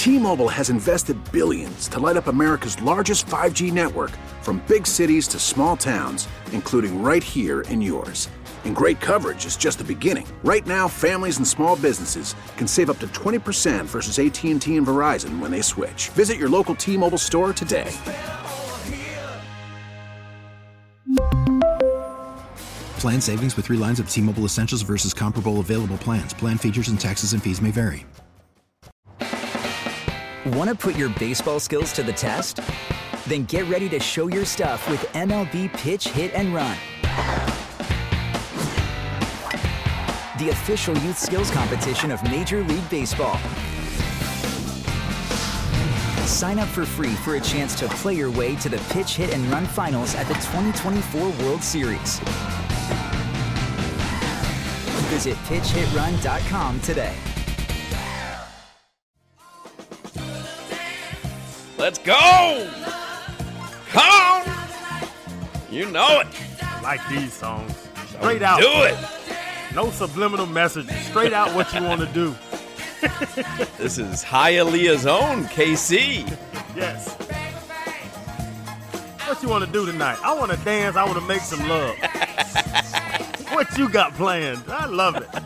T-Mobile has invested billions to light up America's largest 5G network, from big cities to small towns, including right here in yours. And great coverage is just the beginning. Right now, families and small businesses can save up to 20% versus AT&T and Verizon when they switch. Visit your local T-Mobile store today. Plan savings with 3 lines of T-Mobile Essentials versus comparable available plans. Plan features and taxes and fees may vary. Want to put your baseball skills to the test? Then get ready to show your stuff with MLB Pitch, Hit, and Run. The official youth skills competition of Major League Baseball. Sign up for free for a chance to play your way to the Pitch, Hit, and Run finals at the 2024 World Series. Visit pitchhitrun.com today. Let's go! Come on! You know it. I like these songs. Straight out. Do it. No subliminal messages. Straight out what you want to do. This is Hialeah's own KC. Yes. What you want to do tonight? I want to dance. I want to make some love. What you got planned? I love it.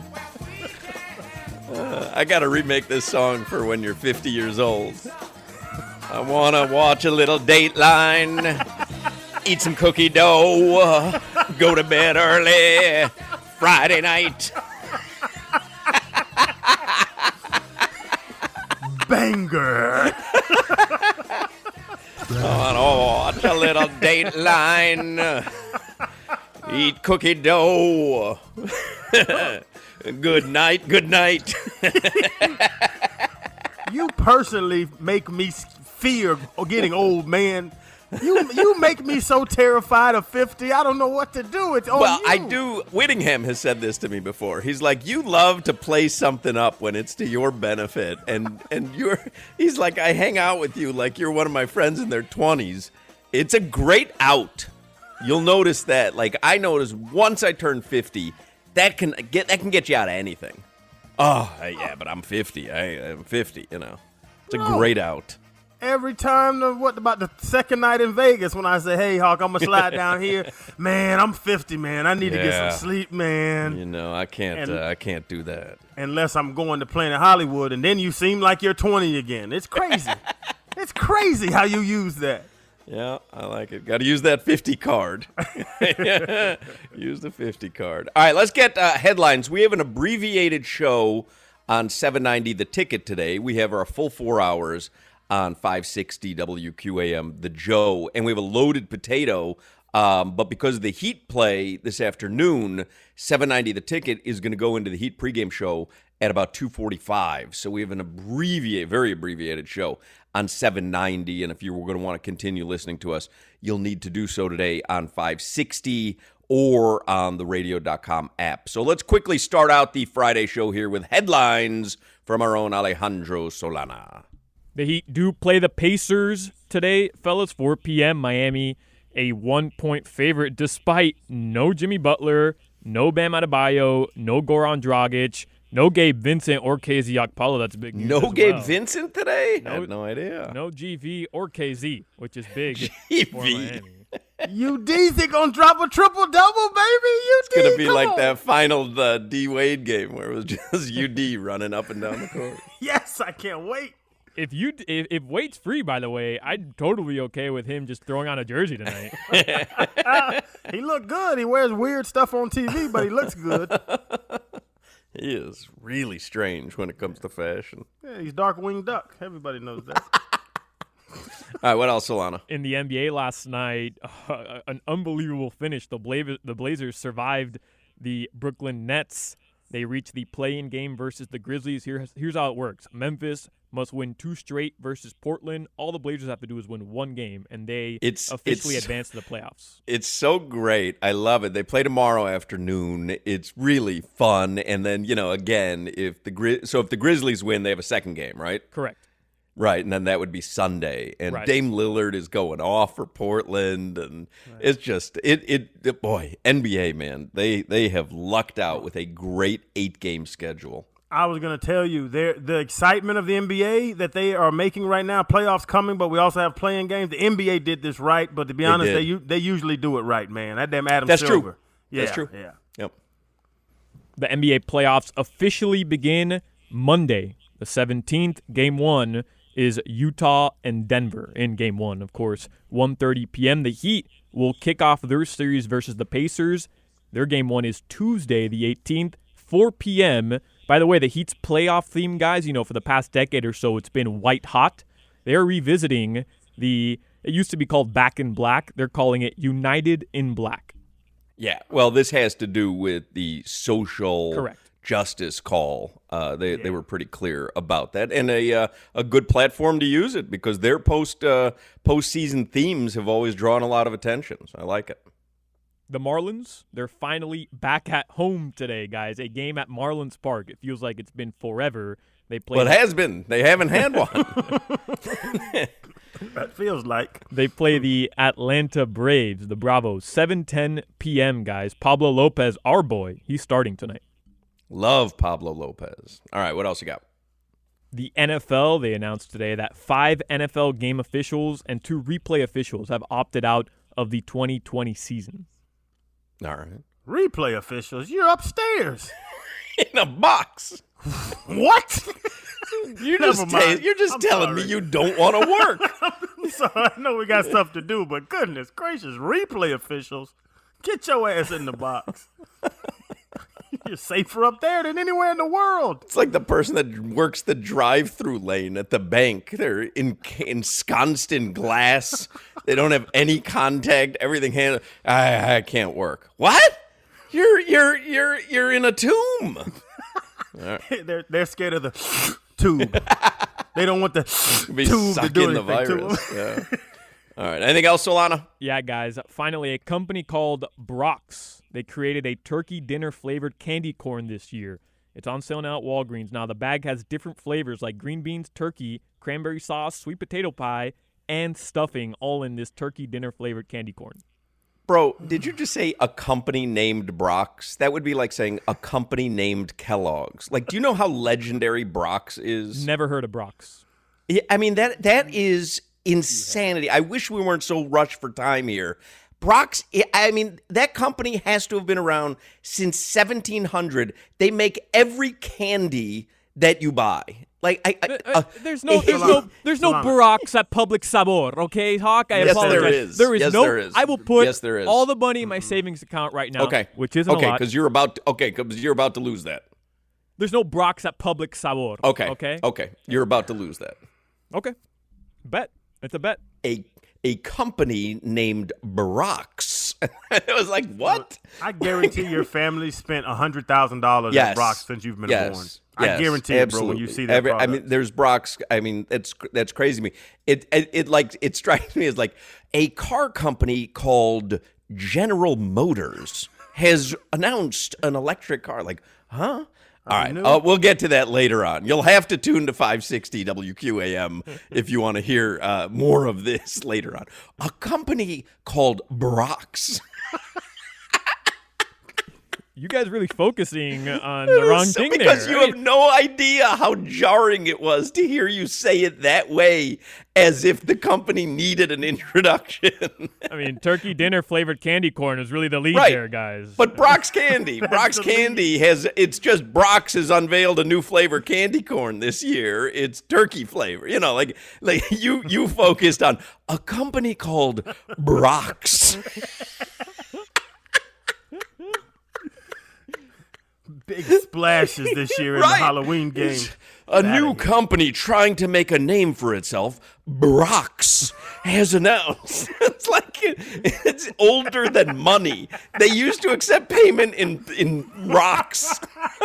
I got to remake this song for when you're 50 years old. I want to watch a little Dateline, eat some cookie dough, go to bed early, Friday night. Banger. I want to watch a little Dateline, eat cookie dough. Good night, good night. You personally make me fear getting old, man. You make me so terrified of 50. I don't know what to do. It's on Well, you. I do. Whittingham has said this to me before. He's like, you love to play something up when it's to your benefit, and he's like, I hang out with you like you're one of my friends in their 20s. It's a great out. You'll notice that. Like, I noticed once I turned 50, that can get you out of anything. Oh, yeah, but I'm 50. I'm 50. You know, it's a great out. Every time, what about the second night in Vegas when I say, hey, Hawk, I'm going to slide down here. Man, I'm 50, man. I need to get some sleep, man. You know, I can't do that. Unless I'm going to Planet Hollywood, and then you seem like you're 20 again. It's crazy. It's crazy how you use that. Yeah, I like it. Got to use that 50 card. Use the 50 card. All right, let's get headlines. We have an abbreviated show on 790 The Ticket today. We have our full 4 hours on 560 WQAM, The Joe, and we have a loaded potato. But because of the Heat play this afternoon, 790 The Ticket is going to go into the Heat pregame show at about 2:45. So we have an very abbreviated show on 790. And if you were going to want to continue listening to us, you'll need to do so today on 560 or on the radio.com app. So let's quickly start out the Friday show here with headlines from our own Alejandro Solana. The Heat do play the Pacers today, fellas, 4 p.m. Miami, a 1-point favorite, despite no Jimmy Butler, no Bam Adebayo, no Goran Dragic, no Gabe Vincent or KZ Okpala. That's big news. No Gabe Vincent today? I had no idea. No GV or KZ, which is big for Miami. UD's going to drop a triple-double, baby. It's going to be like that final D-Wade game where it was just UD running up and down the court. Yes, I can't wait. If Wade's free, by the way, I'd totally be okay with him just throwing on a jersey tonight. He looked good. He wears weird stuff on TV, but he looks good. He is really strange when it comes to fashion. Yeah, he's Darkwing Duck. Everybody knows that. All right, what else, Solana? In the NBA last night, an unbelievable finish. The Blazers survived the Brooklyn Nets. They reached the play-in game versus the Grizzlies. Here's how it works. Memphis must win 2 straight versus Portland. All the Blazers have to do is win 1 game, and they officially advance to the playoffs. It's so great. I love it. They play tomorrow afternoon. It's really fun. And then, again, if the Grizzlies win, they have a second game, right? Correct. Right, and then that would be Sunday. And right. Dame Lillard is going off for Portland, and it's just boy, NBA, man. They have lucked out with a great 8-game schedule. I was going to tell you, the excitement of the NBA that they are making right now, playoffs coming, but we also have playing games. The NBA did this right, but to be honest, they usually do it right, man. That damn Adam Silver. That's true. Yeah, That's true. Yeah. Yep. The NBA playoffs officially begin Monday, the 17th. Game 1 is Utah and Denver in Game 1, of course, 1:30 p.m. The Heat will kick off their series versus the Pacers. Their Game 1 is Tuesday, the 18th, 4 p.m. By the way, the Heat's playoff theme, guys, for the past decade or so, it's been white hot. They're revisiting it used to be called Back in Black. They're calling it United in Black. Yeah, well, this has to do with the social Correct. justice call. They were pretty clear about that, and a good platform to use it because their postseason themes have always drawn a lot of attention. So I like it. The Marlins, they're finally back at home today, guys. A game at Marlins Park. It feels like it's been forever. They played. Well, it has been. They haven't had one. That feels like. They play the Atlanta Braves, the Bravos, 7:10 p.m., guys. Pablo Lopez, our boy, he's starting tonight. Love Pablo Lopez. All right, what else you got? The NFL, they announced today that 5 NFL game officials and 2 replay officials have opted out of the 2020 season. All right. Replay officials, you're upstairs. In a box. What? You're just telling me you don't want to work. So I know we got stuff to do, but goodness gracious, replay officials, get your ass in the box. You're safer up there than anywhere in the world. It's like the person that works the drive-through lane at the bank. They're ensconced in glass. They don't have any contact. Everything handled. I can't work. What? You're in a tomb. Right. They're scared of the tube. They don't want the tube to do anything the virus. to them. Yeah. All right. Anything else, Solana? Yeah, guys. Finally, a company called Brock's. They created a turkey dinner-flavored candy corn this year. It's on sale now at Walgreens. Now, the bag has different flavors like green beans, turkey, cranberry sauce, sweet potato pie, and stuffing, all in this turkey dinner-flavored candy corn. Bro, did you just say a company named Brock's? That would be like saying a company named Kellogg's. Like, do you know how legendary Brock's is? Never heard of Brock's. Yeah, I mean, that is insanity. I wish we weren't so rushed for time here. Brock's, I mean, that company has to have been around since 1700. They make every candy that you buy. Like there's no Brock's at Public Sabor, okay, Hawk? I apologize. There is. I will put there is. all the money in my savings account right now. Okay, which isn't a lot. Because you're about to lose that. There's no Brock's at Public Sabor. Okay. You're about to lose that. Okay, bet. It's a bet. A company named Brock's. It was like, what? I guarantee your family spent $100,000 at Brock's since you've been born. I guarantee it, bro, when you see that product. I mean, there's Brock's. I mean, that's crazy to me. It strikes me as like a car company called General Motors has announced an electric car. Like, huh? All right, we'll get to that later on. You'll have to tune to 560 WQAM if you want to hear more of this later on. A company called Brock's. You guys really focusing on the wrong thing there. Because you have no idea how jarring it was to hear you say it that way, as if the company needed an introduction. I mean, turkey dinner flavored candy corn is really the lead there, guys. But Brock's Candy. Brock's Candy Brock's has unveiled a new flavor candy corn this year. It's turkey flavor. You know, like you focused on a company called Brock's. Big splashes this year in the Halloween game. A new company trying to make a name for itself, Brock's, has announced. It's like it's older than money. They used to accept payment in rocks.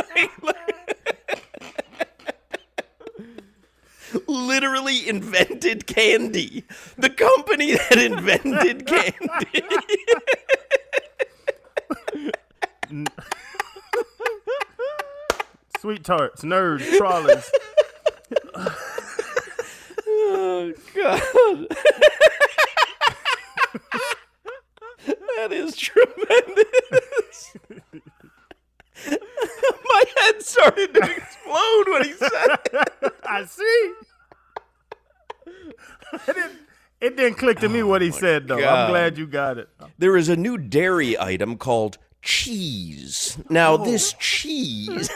Literally invented candy. The company that invented candy. Sweet tarts, nerds, trolleys. Oh, God. That is tremendous. My head started to explode. It didn't click to me what he said, though. God. I'm glad you got it. There is a new dairy item called cheese. Now, this cheese...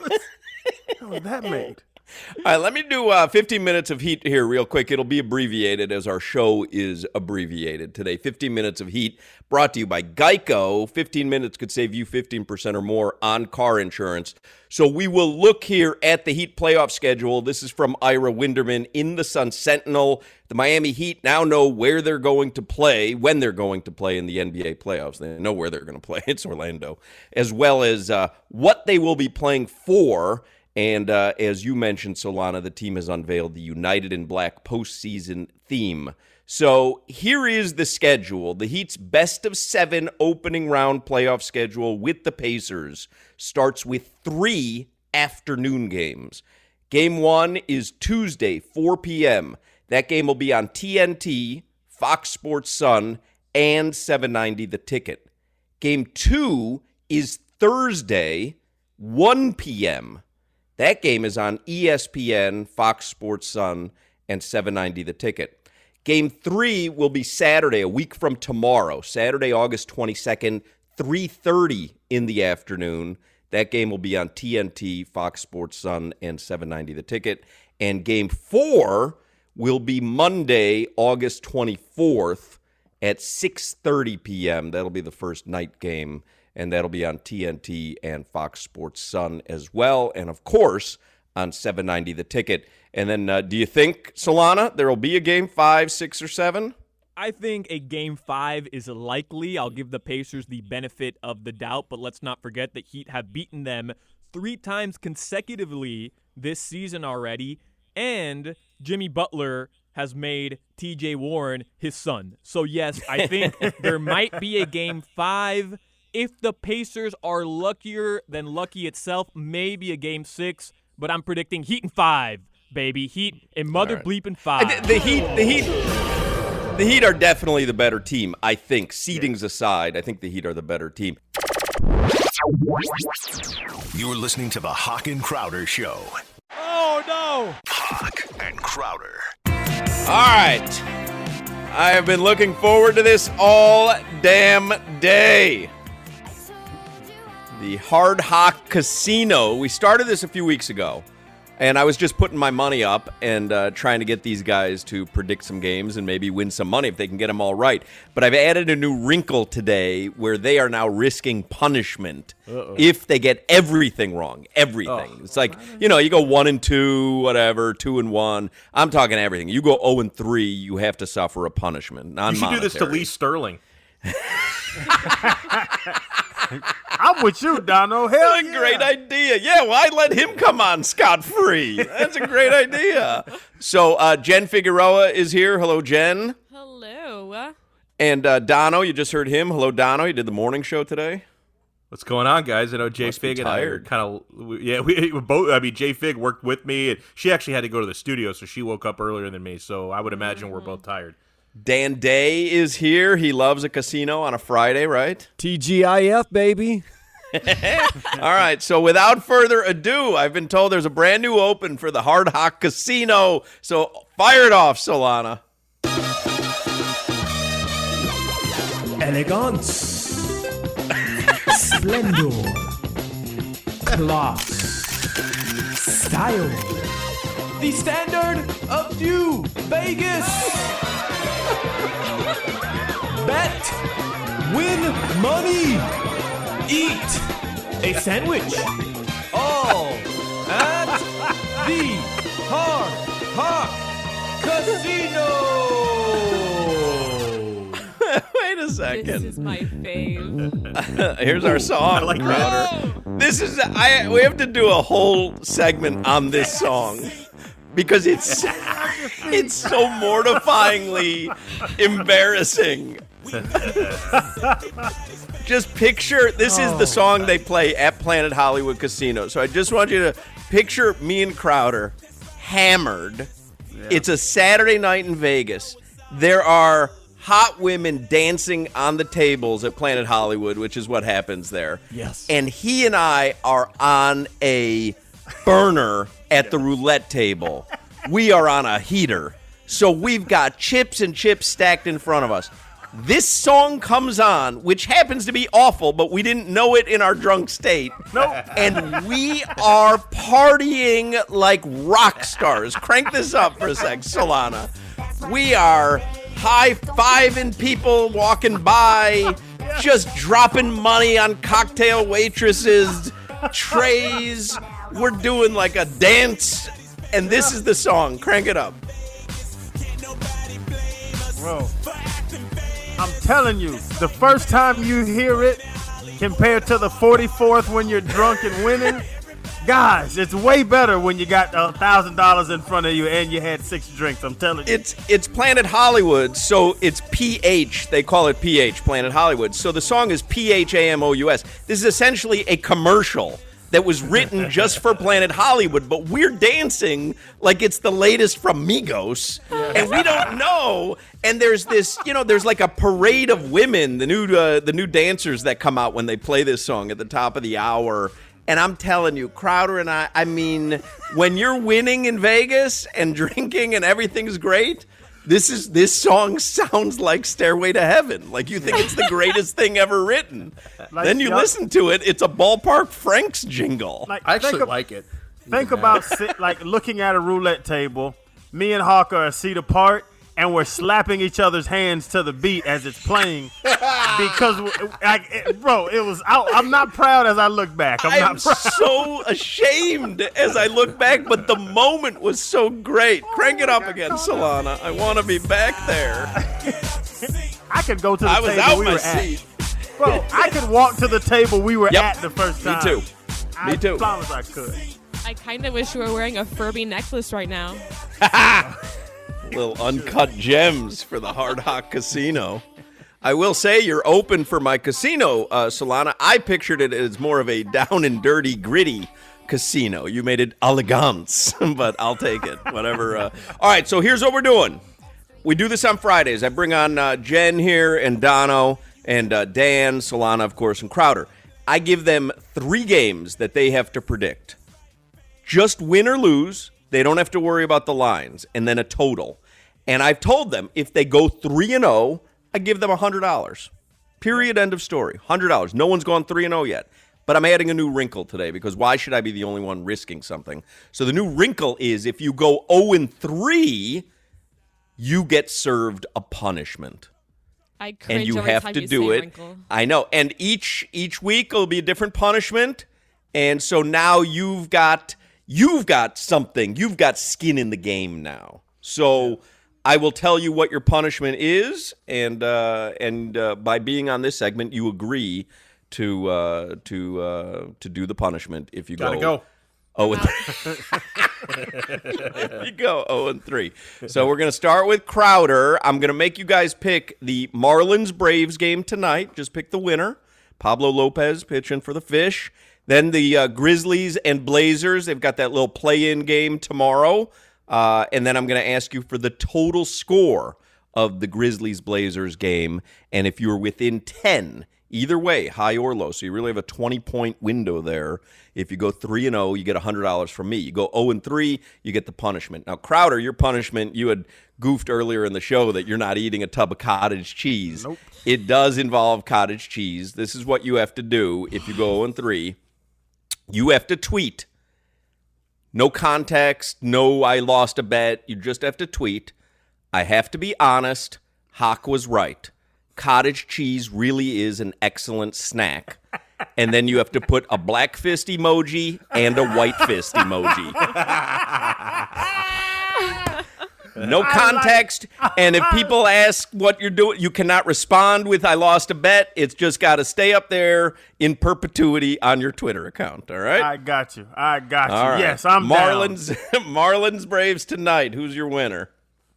How was that made? All right, let me do 15 minutes of heat here real quick. It'll be abbreviated as our show is abbreviated today. 15 minutes of heat brought to you by Geico. 15 minutes could save you 15% or more on car insurance. So we will look here at the Heat playoff schedule. This is from Ira Winderman in the Sun Sentinel. The Miami Heat now know where they're going to play, when they're going to play in the NBA playoffs. They know where they're going to play. It's Orlando. As well as what they will be playing for. And as you mentioned, Solana, the team has unveiled the United in Black postseason theme. So here is the schedule. The Heat's best of 7 opening round playoff schedule with the Pacers starts with 3 afternoon games. Game 1 is Tuesday, 4 p.m. That game will be on TNT, Fox Sports Sun, and 790 The Ticket. Game 2 is Thursday, 1 p.m. That game is on ESPN, Fox Sports Sun, and 790 The Ticket. Game 3 will be Saturday, a week from tomorrow, Saturday, August 22nd, 3:30 in the afternoon. That game will be on TNT, Fox Sports Sun, and 790 The Ticket. And Game 4 will be Monday, August 24th at 6:30 p.m. That'll be the first night game. And that'll be on TNT and Fox Sports Sun as well. And, of course, on 790 The Ticket. And then do you think, Solana, there will be a Game 5, 6, or 7? I think a Game 5 is likely. I'll give the Pacers the benefit of the doubt. But let's not forget that Heat have beaten them 3 times consecutively this season already. And Jimmy Butler has made T.J. Warren his son. So, yes, I think there might be a Game 5. If the Pacers are luckier than lucky itself, maybe a Game 6, but I'm predicting Heat in 5, baby. Heat in mother bleeping 5. The Heat are definitely the better team, I think. Seedings aside, I think the Heat are the better team. You're listening to the Hawk and Crowder Show. Oh, no. Hawk and Crowder. All right. I have been looking forward to this all damn day. The Hard Hawk Casino. We started this a few weeks ago, and I was just putting my money up and trying to get these guys to predict some games and maybe win some money if they can get them all right. But I've added a new wrinkle today where they are now risking punishment if they get everything wrong. Everything. It's like, you go 1-2, whatever, 2-1. I'm talking everything. You go 0-3, you have to suffer a punishment. You should do this to Lee Sterling. I'm with you, Dono. Hell That's a great idea. Yeah, why let him come on scot-free? That's a great idea. So Jen Figueroa is here. Hello, Jen. Hello. And Dono, you just heard him. Hello, Dono. You did the morning show today. What's going on, guys? I know Jay Fig and I are kind of, we both. I mean, Jay Fig worked with me, and she actually had to go to the studio, so she woke up earlier than me. So I would imagine we're both tired. Dan Day is here. He loves a casino on a Friday, right? TGIF, baby. All right, so without further ado, I've been told there's a brand new open for the Hard Hawk Casino. So fire it off, Solana. Elegance. Splendor. Class. Style. The standard of New Vegas. Bet, win money, eat a sandwich, all at the Hard Hawk Casino. Wait a second. This is my fave. Here's our song, I like Crowder. This is we have to do a whole segment on this song. Because it's so mortifyingly embarrassing. Just picture, this is the song they play at Planet Hollywood Casino. So I just want you to picture me and Crowder hammered. Yeah. It's a Saturday night in Vegas. There are hot women dancing on the tables at Planet Hollywood, which is what happens there. Yes. And he and I are on a burner at the roulette table. We are on a heater. So we've got chips and chips stacked in front of us. This song comes on, which happens to be awful, but we didn't know it in our drunk state. Nope. And we are partying like rock stars. Crank this up for a sec, Solana. We are high-fiving people walking by, just dropping money on cocktail waitresses, trays. We're doing like a dance, and this is the song. Crank it up. Bro, I'm telling you, the first time you hear it compared to the 44th when you're drunk and winning, guys, it's way better when you got $1,000 in front of you and you had 6 drinks. I'm telling you. It's Planet Hollywood, so it's PH. They call it PH, Planet Hollywood. So the song is PHAMOUS. This is essentially a commercial that was written just for Planet Hollywood, but we're dancing like it's the latest from Migos, and we don't know. And there's this, there's like a parade of women, the new dancers that come out when they play this song at the top of the hour. And I'm telling you, Crowder and I mean, when you're winning in Vegas and drinking and everything's great, this song sounds like Stairway to Heaven. Like you think it's the greatest thing ever written. Then you listen to it, it's a Ballpark Franks jingle. I actually like it. Think about looking at a roulette table. Me and Hawk are a seat apart, and we're slapping each other's hands to the beat as it's playing. Because, bro, it was out. I'm not proud as I look back. I'm so ashamed as I look back, but the moment was so great. Crank it up again, Solana. I want to be back there. I could go to the table out we my were seat. At. Bro, I could walk to the table we were at the first time. Me too. Me too. I promise I could. I kind of wish you were wearing a Furby necklace right now. Little uncut gems for the Hard Rock Casino. I will say you're open for my casino, Solana. I pictured it as more of a down and dirty, gritty casino. You made it elegance, but I'll take it. Whatever. All right, so here's what we're doing. We do this on Fridays. I bring on Jen here and Dono and Dan, Solana, of course, and Crowder. I give them 3 games that they have to predict. Just win or lose. They don't have to worry about the lines, and then a total. And I've told them if they go 3-0, I give them $100. Period, end of story. $100. No one's gone 3-0 yet. But I'm adding a new wrinkle today because why should I be the only one risking something? So the new wrinkle is if you go 0-3, you get served a punishment. I cringe and you every have time to you do say it. wrinkle. I know. And each week will be a different punishment. And so now you've got something. You've got skin in the game now. So I will tell you what your punishment is, and by being on this segment, you agree to do the punishment if you go. If you go 0-3. So we're gonna start with Crowder. I'm gonna make you guys pick the Marlins Braves game tonight. Just pick the winner. Pablo Lopez pitching for the Fish. Then the Grizzlies and Blazers, they've got that little play-in game tomorrow. And then I'm going to ask you for the total score of the Grizzlies-Blazers game. And if you're within 10, either way, high or low, so you really have a 20-point window there. If you go 3-0, you get $100 from me. You go 0-3, you get the punishment. Now, Crowder, your punishment, you had goofed earlier in the show that you're not eating a tub of cottage cheese. Nope. It does involve cottage cheese. This is what you have to do if you go 0-3. You have to tweet. No context, no I lost a bet. You just have to tweet. I have to be honest. Hawk was right. Cottage cheese really is an excellent snack. And then you have to put a black fist emoji and a white fist emoji. No context, and if people ask what you're doing, you cannot respond with I lost a bet. It's just got to stay up there in perpetuity on your Twitter account, all right? I got you. All right. Yes, I'm Marlins, down. Marlins Braves tonight. Who's your winner?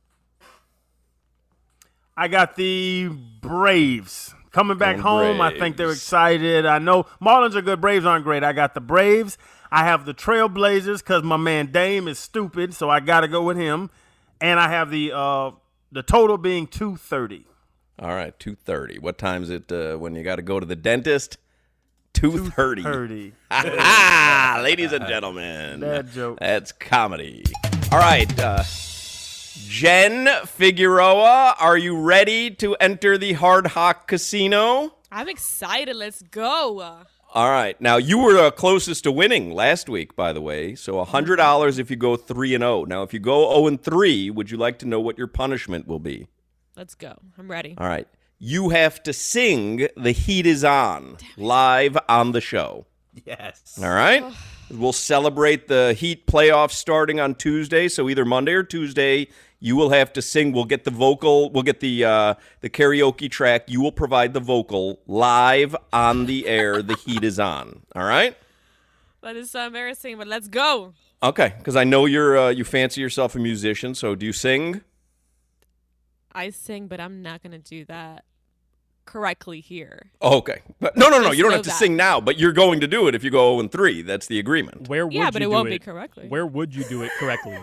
I got the Braves. Coming back home, I think they're excited. I know Marlins are good. Braves aren't great. I got the Braves. I have the Trailblazers because my man Dame is stupid, so I got to go with him. And I have the total being 230. All right, 230. What time is it when you got to go to the dentist? 230. 230. Ladies and gentlemen. Bad joke. That's comedy. All right. Jen Figueroa, are you ready to enter the Hard Rock Casino? I'm excited. Let's go. All right. Now, you were closest to winning last week, by the way. So $100 if you go 3-0. Now, if you go 0-3, would you like to know what your punishment will be? Let's go. I'm ready. All right. You have to sing The Heat Is On live on the show. Yes. All right. We'll celebrate the Heat playoffs starting on Tuesday. So either Monday or Tuesday, you will have to sing. We'll get the vocal. We'll get the karaoke track. You will provide the vocal live on the air. The Heat Is On. All right. That is so embarrassing, but let's go. Okay, because I know you fancy yourself a musician. So do you sing? I sing, but I'm not gonna do that correctly here. Okay. But no. You don't have to that. sing now, but you're going to do it if you go 0-3. That's the agreement. Where would Yeah, you but do it won't be correctly. Where would you do it correctly?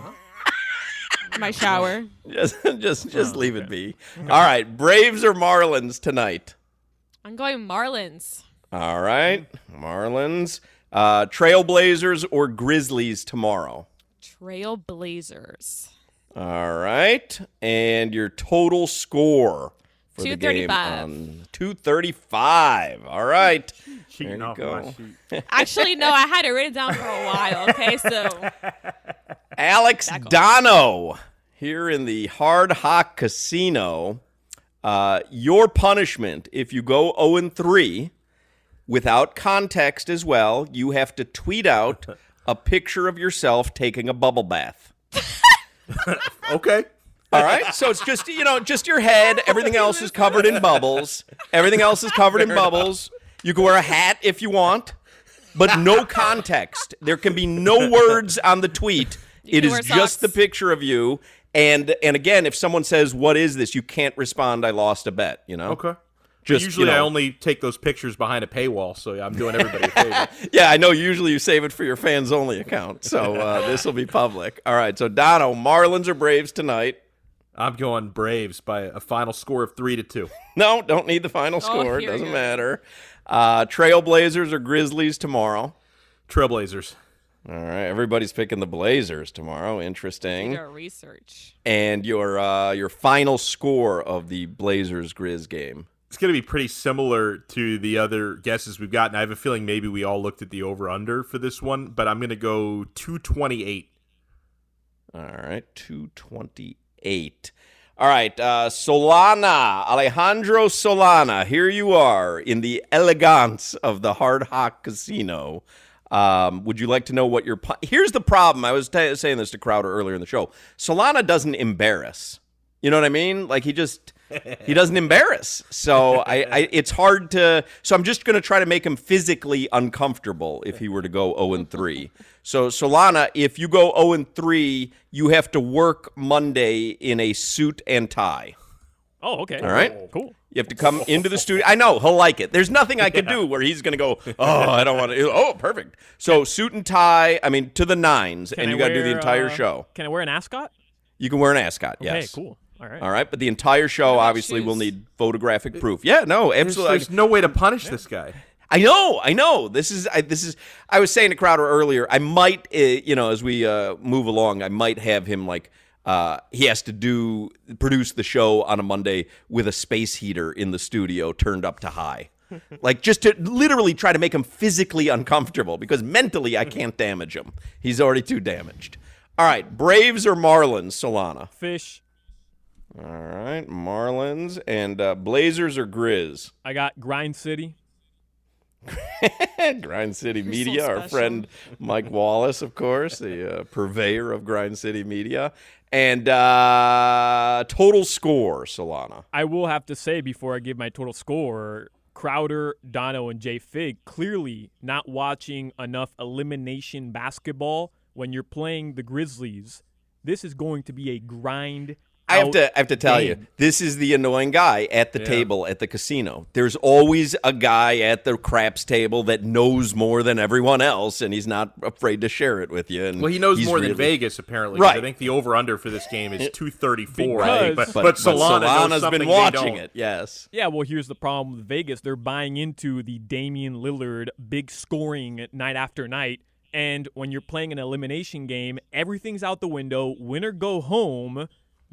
My shower. Just leave it be. All right. Braves or Marlins tonight? I'm going Marlins. All right. Marlins. Trailblazers or Grizzlies tomorrow? Trailblazers. All right. And your total score for the game 235. on 235. All right. Cheating off my sheet. Actually, no, I had it written down for a while. Okay, so Alex Dono here in the Hard Rock Casino. Your punishment, if you go 0-3, without context as well, you have to tweet out a picture of yourself taking a bubble bath. Okay. All right? So it's just, just your head. Everything else is covered in bubbles. Everything else is covered in bubbles. You can wear a hat if you want, but no context. There can be no words on the tweet. It is just the picture of you. And again, if someone says, "What is this?" you can't respond, "I lost a bet," Okay. Just, usually I only take those pictures behind a paywall, so I'm doing everybody a favor. Yeah, I know. Usually you save it for your fans only account, so this will be public. All right, so Dono, Marlins or Braves tonight? I'm going Braves by a final score of 3-2. No, don't need the final score. It doesn't matter. Trailblazers or Grizzlies tomorrow? Trailblazers. All right, everybody's picking the Blazers tomorrow. Interesting. your research. And your final score of the Blazers-Grizz game? It's going to be pretty similar to the other guesses we've gotten. I have a feeling maybe we all looked at the over-under for this one, but I'm going to go 228. All right, 228. All right, Solana, Alejandro Solana, here you are in the elegance of the Hard Rock Casino. Would you like to know what your... Here's the problem. I was saying this to Crowder earlier in the show. Solana doesn't embarrass. You know what I mean? Like, he doesn't embarrass. So it's hard to... So I'm just going to try to make him physically uncomfortable if he were to go 0-3. So, Solana, if you go 0-3, you have to work Monday in a suit and tie. Oh, okay. All right? Cool. You have to come into the studio. I know, he'll like it. There's nothing I could do where he's going to go, I don't want to. Oh, perfect. So, suit and tie, to the nines, and you got to do the entire show. Can I wear an ascot? You can wear an ascot, yes. Okay, cool. All right. All right, but the entire show obviously will need photographic proof. Yeah, no, absolutely. There's no way to punish this guy. I know. This is. I was saying to Crowder earlier. I might, as we move along, I might have him he has to produce the show on a Monday with a space heater in the studio turned up to high, just to literally try to make him physically uncomfortable because mentally I can't damage him. He's already too damaged. All right, Braves or Marlins, Solana? Fish. All right, Marlins and Blazers or Grizz? I got Grind City. Grind City Media, our friend Mike Wallace, of course, the purveyor of Grind City Media. And total score, Solana. I will have to say before I give my total score, Crowder, Dono, and Jay Fig clearly not watching enough elimination basketball. When you're playing the Grizzlies, this is going to be a grind. I have to tell you, this is the annoying guy at the table at the casino. There's always a guy at the craps table that knows more than everyone else, and he's not afraid to share it with you. And well, he knows more than Vegas, apparently. Right. I think the over-under for this game is 234. But Solana's been watching it, yes. Yeah, well, here's the problem with Vegas. They're buying into the Damian Lillard big scoring night after night. And when you're playing an elimination game, everything's out the window. Win or go home.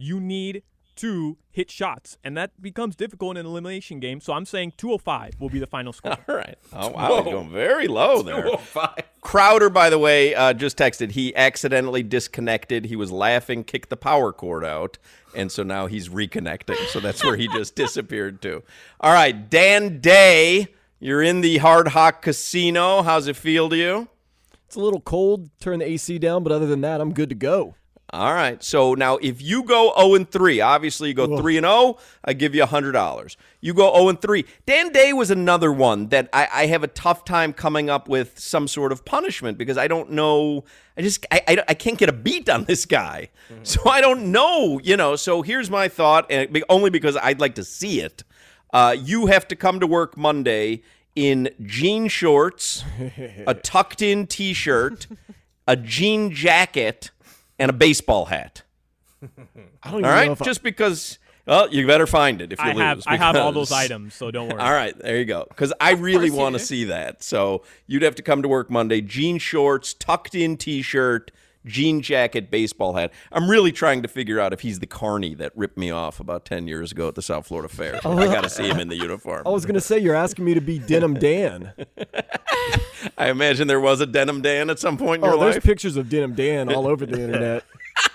you need to hit shots, and that becomes difficult in an elimination game. So I'm saying 205 will be the final score. All right. Oh, wow, going very low there. 205. Crowder, by the way, just texted. He accidentally disconnected. He was laughing, kicked the power cord out, and so now he's reconnecting. So that's where he just disappeared to. All right, Dan Day, you're in the Hard Rock Casino. How's it feel to you? It's a little cold. Turn the AC down, but other than that, I'm good to go. All right. So now if you go 0-3, obviously you go 3-0, I give you $100. You go 0-3. Dan Day was another one that I have a tough time coming up with some sort of punishment because I don't know. I can't get a beat on this guy. So I don't know, So here's my thought, and only because I'd like to see it. You have to come to work Monday in jean shorts, a tucked-in T-shirt, a jean jacket, and a baseball hat. I don't even know if just because. Well, you better find it if you lose. I have all those items, so don't worry. All right, there you go. Because I really want to see that. So you'd have to come to work Monday, jean shorts, tucked-in T-shirt, jean jacket, baseball hat. I'm really trying to figure out if he's the carny that ripped me off about 10 years ago at the South Florida Fair. I got to see him in the uniform. I was going to say, you're asking me to be Denim Dan. I imagine there was a Denim Dan at some point in your life. There's pictures of Denim Dan all over the internet.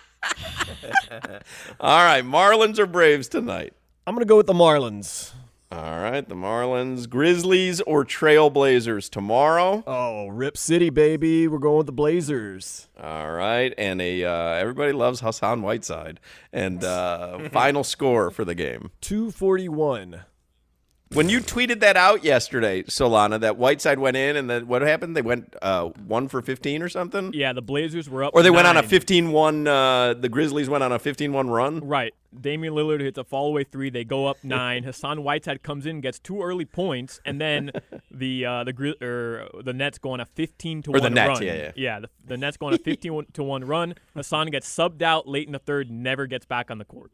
All right, Marlins or Braves tonight? I'm going to go with the Marlins. All right, the Marlins. Grizzlies or Trailblazers tomorrow? Oh, Rip City, baby. We're going with the Blazers. All right, and everybody loves Hassan Whiteside. And final score for the game? 241. When you tweeted that out yesterday, Solana, that Whiteside went in, and then what happened? They went 1 for 15 or something? Yeah, the Blazers were up. Or they 9. went on a 15-1. The Grizzlies went on a 15-1 run? Right. Damian Lillard hits a fall-away 3. They go up 9. Hassan Whiteside comes in, gets 2 early points, and then the Nets go on a 15-1 or the Nets, run. Yeah, the Nets go on a 15-1 run. Hassan gets subbed out late in the third, never gets back on the court.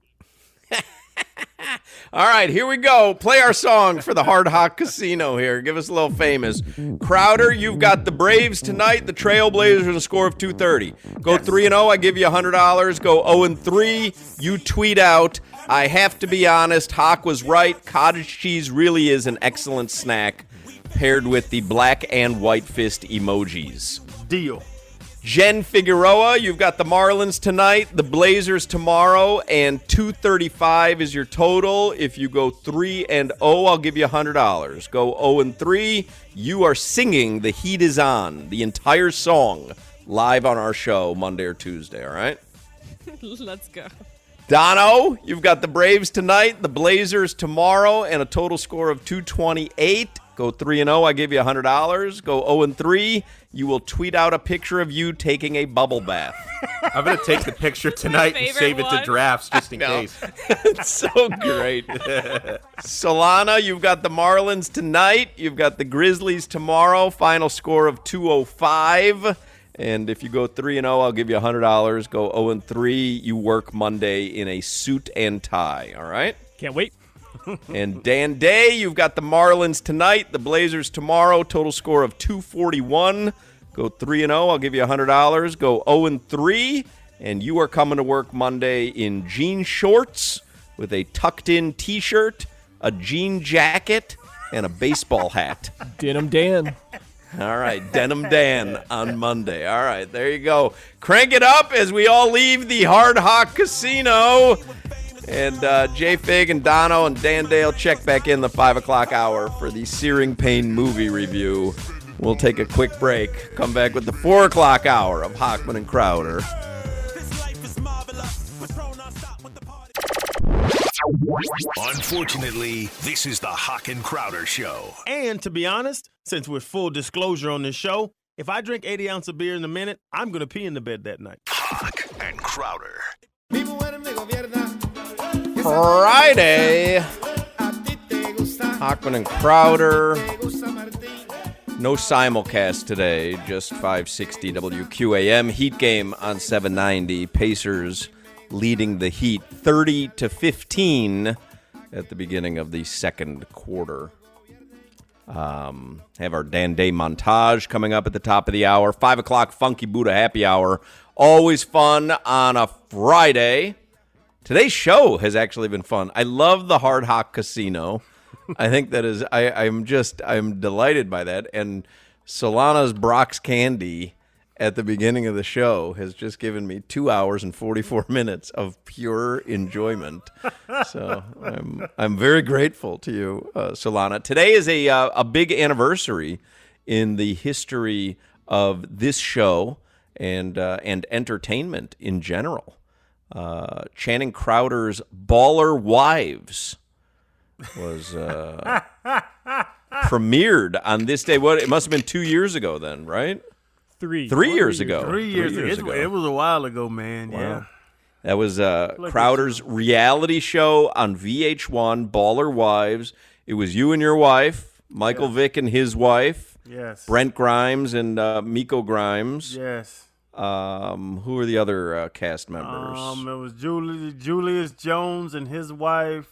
All right, here we go. Play our song for the Hard Rock Casino here. Give us a little famous. Crowder, you've got the Braves tonight, the Trailblazers, and a score of 230. Go 3-0, I give you $100. Go 0-3, you tweet out, I have to be honest, Hawk was right. Cottage cheese really is an excellent snack, paired with the black and white fist emojis. Deal. Jen Figueroa, you've got the Marlins tonight, the Blazers tomorrow, and 235 is your total. If you go 3-0, I'll give you $100. Go 0-3, you are singing The Heat Is On, the entire song, live on our show Monday or Tuesday, all right? Let's go. Dono, you've got the Braves tonight, the Blazers tomorrow, and a total score of 228. Go 3-0, I give you $100. Go 0-3, you will tweet out a picture of you taking a bubble bath. I'm going to take the picture tonight and save it to drafts just in case. It's so great. Solana, you've got the Marlins tonight. You've got the Grizzlies tomorrow. Final score of 205. And if you go 3-0, I'll give you $100. Go 0-3, you work Monday in a suit and tie. All right? Can't wait. And Dan Day, you've got the Marlins tonight, the Blazers tomorrow, total score of 241. Go 3-0, I'll give you $100. Go 0-3, and you are coming to work Monday in jean shorts with a tucked-in T-shirt, a jean jacket, and a baseball hat. Denim Dan. All right, Denim Dan on Monday. All right, there you go. Crank it up as we all leave the Hard Rock Casino. And Jay Fig and Dono and Dan Dale check back in the 5 o'clock hour for the Searing Pain movie review. We'll take a quick break. Come back with the 4 o'clock hour of Hochman and Crowder. Unfortunately, this is the Hawk and Crowder Show. And to be honest, since we're full disclosure on this show, if I drink 80 ounces of beer in a minute, I'm going to pee in the bed that night. Hawk and Crowder. Friday, Hochman and Crowder. No simulcast today, just 560 WQAM. Heat game on 790. Pacers leading the Heat 30-15 at the beginning of the second quarter. Have our Dan Day montage coming up at the top of the hour. 5 o'clock Funky Buddha happy hour. Always fun on a Friday. Today's show has actually been fun. I love the Hard Hawk Casino. I think that is. I'm delighted by that. And Solana's Brock's Candy at the beginning of the show has just given me 2 hours and 44 minutes of pure enjoyment. So I'm very grateful to you, Solana. Today is a big anniversary in the history of this show and entertainment in general. Channing Crowder's Baller Wives was premiered on this day. What? It must have been 2 years ago then, right? 3 years ago. 3 years ago. It was a while ago, man. Wow. Yeah. That was Crowder's reality show on VH1, Baller Wives. It was you and your wife, Michael Vick and his wife. Yes. Brent Grimes and Miko Grimes. Yes. Who are the other cast members? It was Julius Jones and his wife.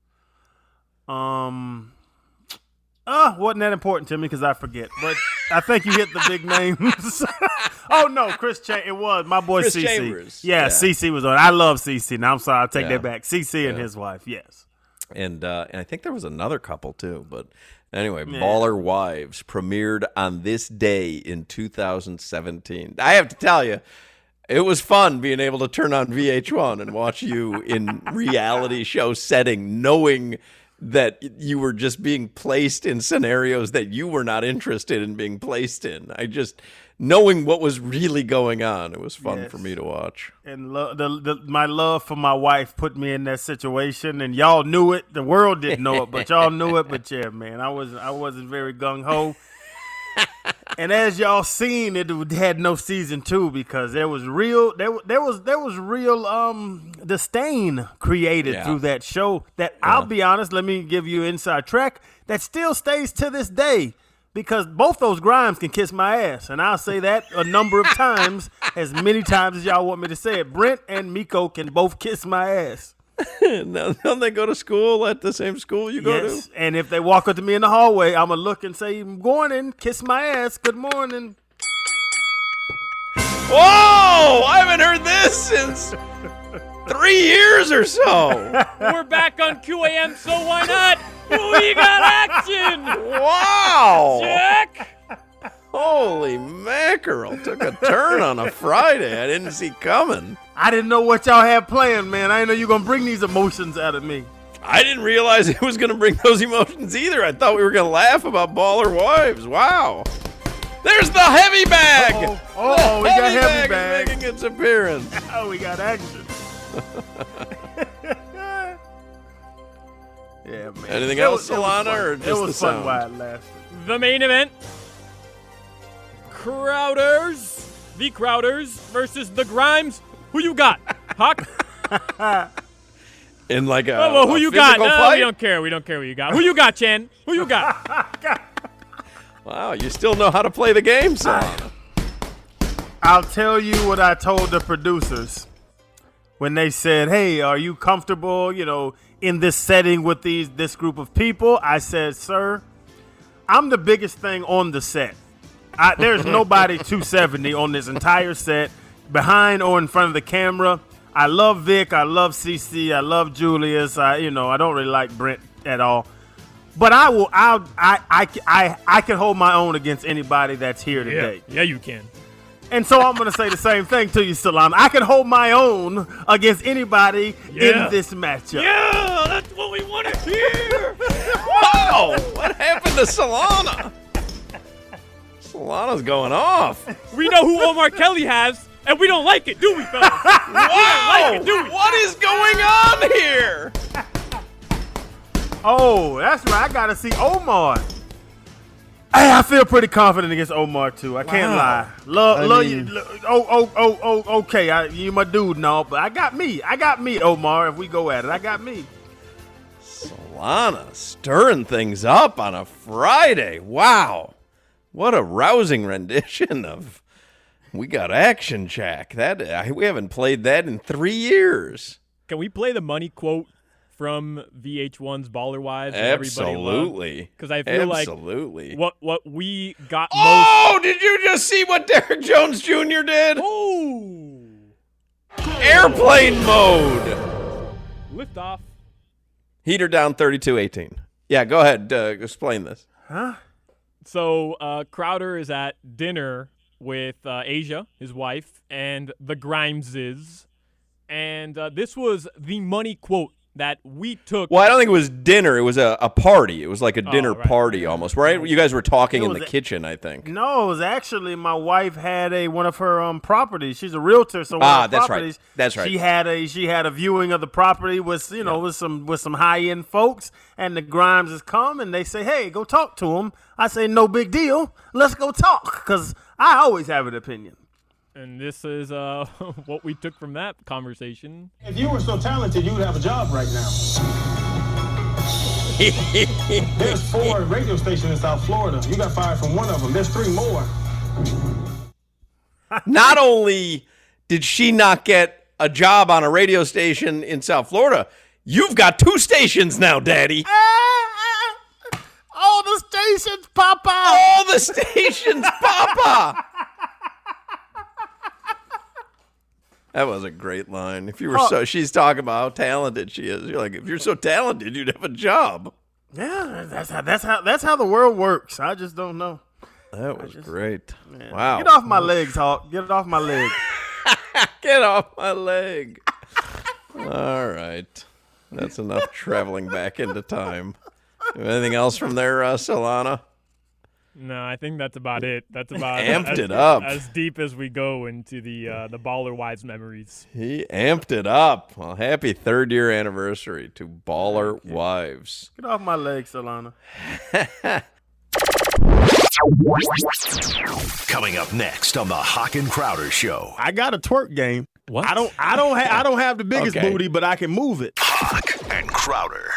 Wasn't that important to me because I forget. But I think you hit the big names. Oh, no, Chris Chambers. It was my boy Chris CeCe. Chambers. Yeah, CeCe was on. I love CeCe. Now, I'm sorry. I'll take that back. CeCe and his wife, yes. And I think there was another couple, too. But anyway, Baller Wives premiered on this day in 2017. I have to tell you, it was fun being able to turn on VH1 and watch you in reality show setting, knowing that you were just being placed in scenarios that you were not interested in being placed in. Knowing what was really going on, it was fun for me to watch. And my love for my wife put me in that situation, and y'all knew it. The world didn't know it, but y'all knew it. But yeah, man, I wasn't very gung ho. And as y'all seen, it had no season 2 because there was real disdain created through that show. That I'll be honest, let me give you an inside track that still stays to this day. Because both those Grimes can kiss my ass. And I'll say that a number of times, as many times as y'all want me to say it. Brent and Miko can both kiss my ass. Don't they go to school at the same school you go to? And if they walk up to me in the hallway, I'm going to look and say, morning, kiss my ass, good morning. Whoa! I haven't heard this since 3 years or so. We're back on QAM, so why not? We got action! Wow! Jack! Holy mackerel. Took a turn on a Friday I didn't see coming. I didn't know what y'all had planned, man. I didn't know you were going to bring these emotions out of me. I didn't realize it was going to bring those emotions either. I thought we were going to laugh about Baller Wives. Wow. There's the heavy bag! Oh, we got heavy bag making its appearance. Oh, we got action. Yeah, man. Anything else, Solana, or just the sound? It was fun while it lasted. The main event. The Crowders versus the Grimes. Who you got? Hawk? In like a well, who you got? No, fight? We don't care. We don't care who you got. Who you got, Chan? Who you got? Wow, you still know how to play the game, Solana. I'll tell you what I told the producers when they said, hey, are you comfortable, in this setting with this group of people? I said, sir, I'm the biggest thing on the set. There's nobody 270 on this entire set, behind or in front of the camera. I love Vic. I love CeCe. I love Julius. I don't really like Brent at all. But I can hold my own against anybody that's here today. Yeah, you can. And so I'm going to say the same thing to you, Solana. I can hold my own against anybody in this matchup. Yeah, that's what we want to hear. Wow, what happened to Solana? Solana's going off. We know who Omar Kelly has, and we don't like it, do we, fellas? Wow, what is going on here? Oh, that's right. I got to see Omar. Hey, I feel pretty confident against Omar, too. I can't lie. Love you. Okay. You my dude, no, but I got me, Omar, if we go at it. I got me. Solana stirring things up on a Friday. Wow. What a rousing rendition of We Got Action, Jack. We haven't played that in 3 years. Can we play the money quote from VH1's Baller Wives? Absolutely. Because I feel like what we got most. Oh, did you just see what Derek Jones Jr. did? Oh. Airplane mode. Liftoff. Heater down 32-18. Yeah, go ahead. Explain this. Huh? So Crowder is at dinner with Asia, his wife, and the Grimeses. And this was the money quote that we took. Well, I don't think it was dinner. It was a party. It was like a dinner party almost, right? You guys were talking in the kitchen, I think. No, it was actually my wife had one of her properties. She's a realtor, so one of her properties. That's right. She had a viewing of the property with with some high end folks, and the Grimeses come and they say, "Hey, go talk to them." I say, "No big deal. Let's go talk," because I always have an opinion. And this is what we took from that conversation. If you were so talented, you would have a job right now. There's 4 radio stations in South Florida. You got fired from one of them. There's 3 more. Not only did she not get a job on a radio station in South Florida, you've got 2 stations now, Daddy. All the stations, Papa. All the stations, Papa. That was a great line. If you were she's talking about how talented she is. You're like, if you're so talented, you'd have a job. Yeah, that's how the world works. I just don't know. That was great. Man. Wow. Get off my legs, Hawk. Get it off my leg. Get off my leg. All right. That's enough traveling back into time. Anything else from there, Solana? No, I think that's about it. That's about amped it up. As deep as we go into the Baller Wives memories. He amped it up. Well, happy 3rd year anniversary to Baller Wives. Get off my leg, Solana. Coming up next on the Hawk and Crowder Show. I got a twerk game. What? I don't have the biggest booty, but I can move it. Hawk and Crowder.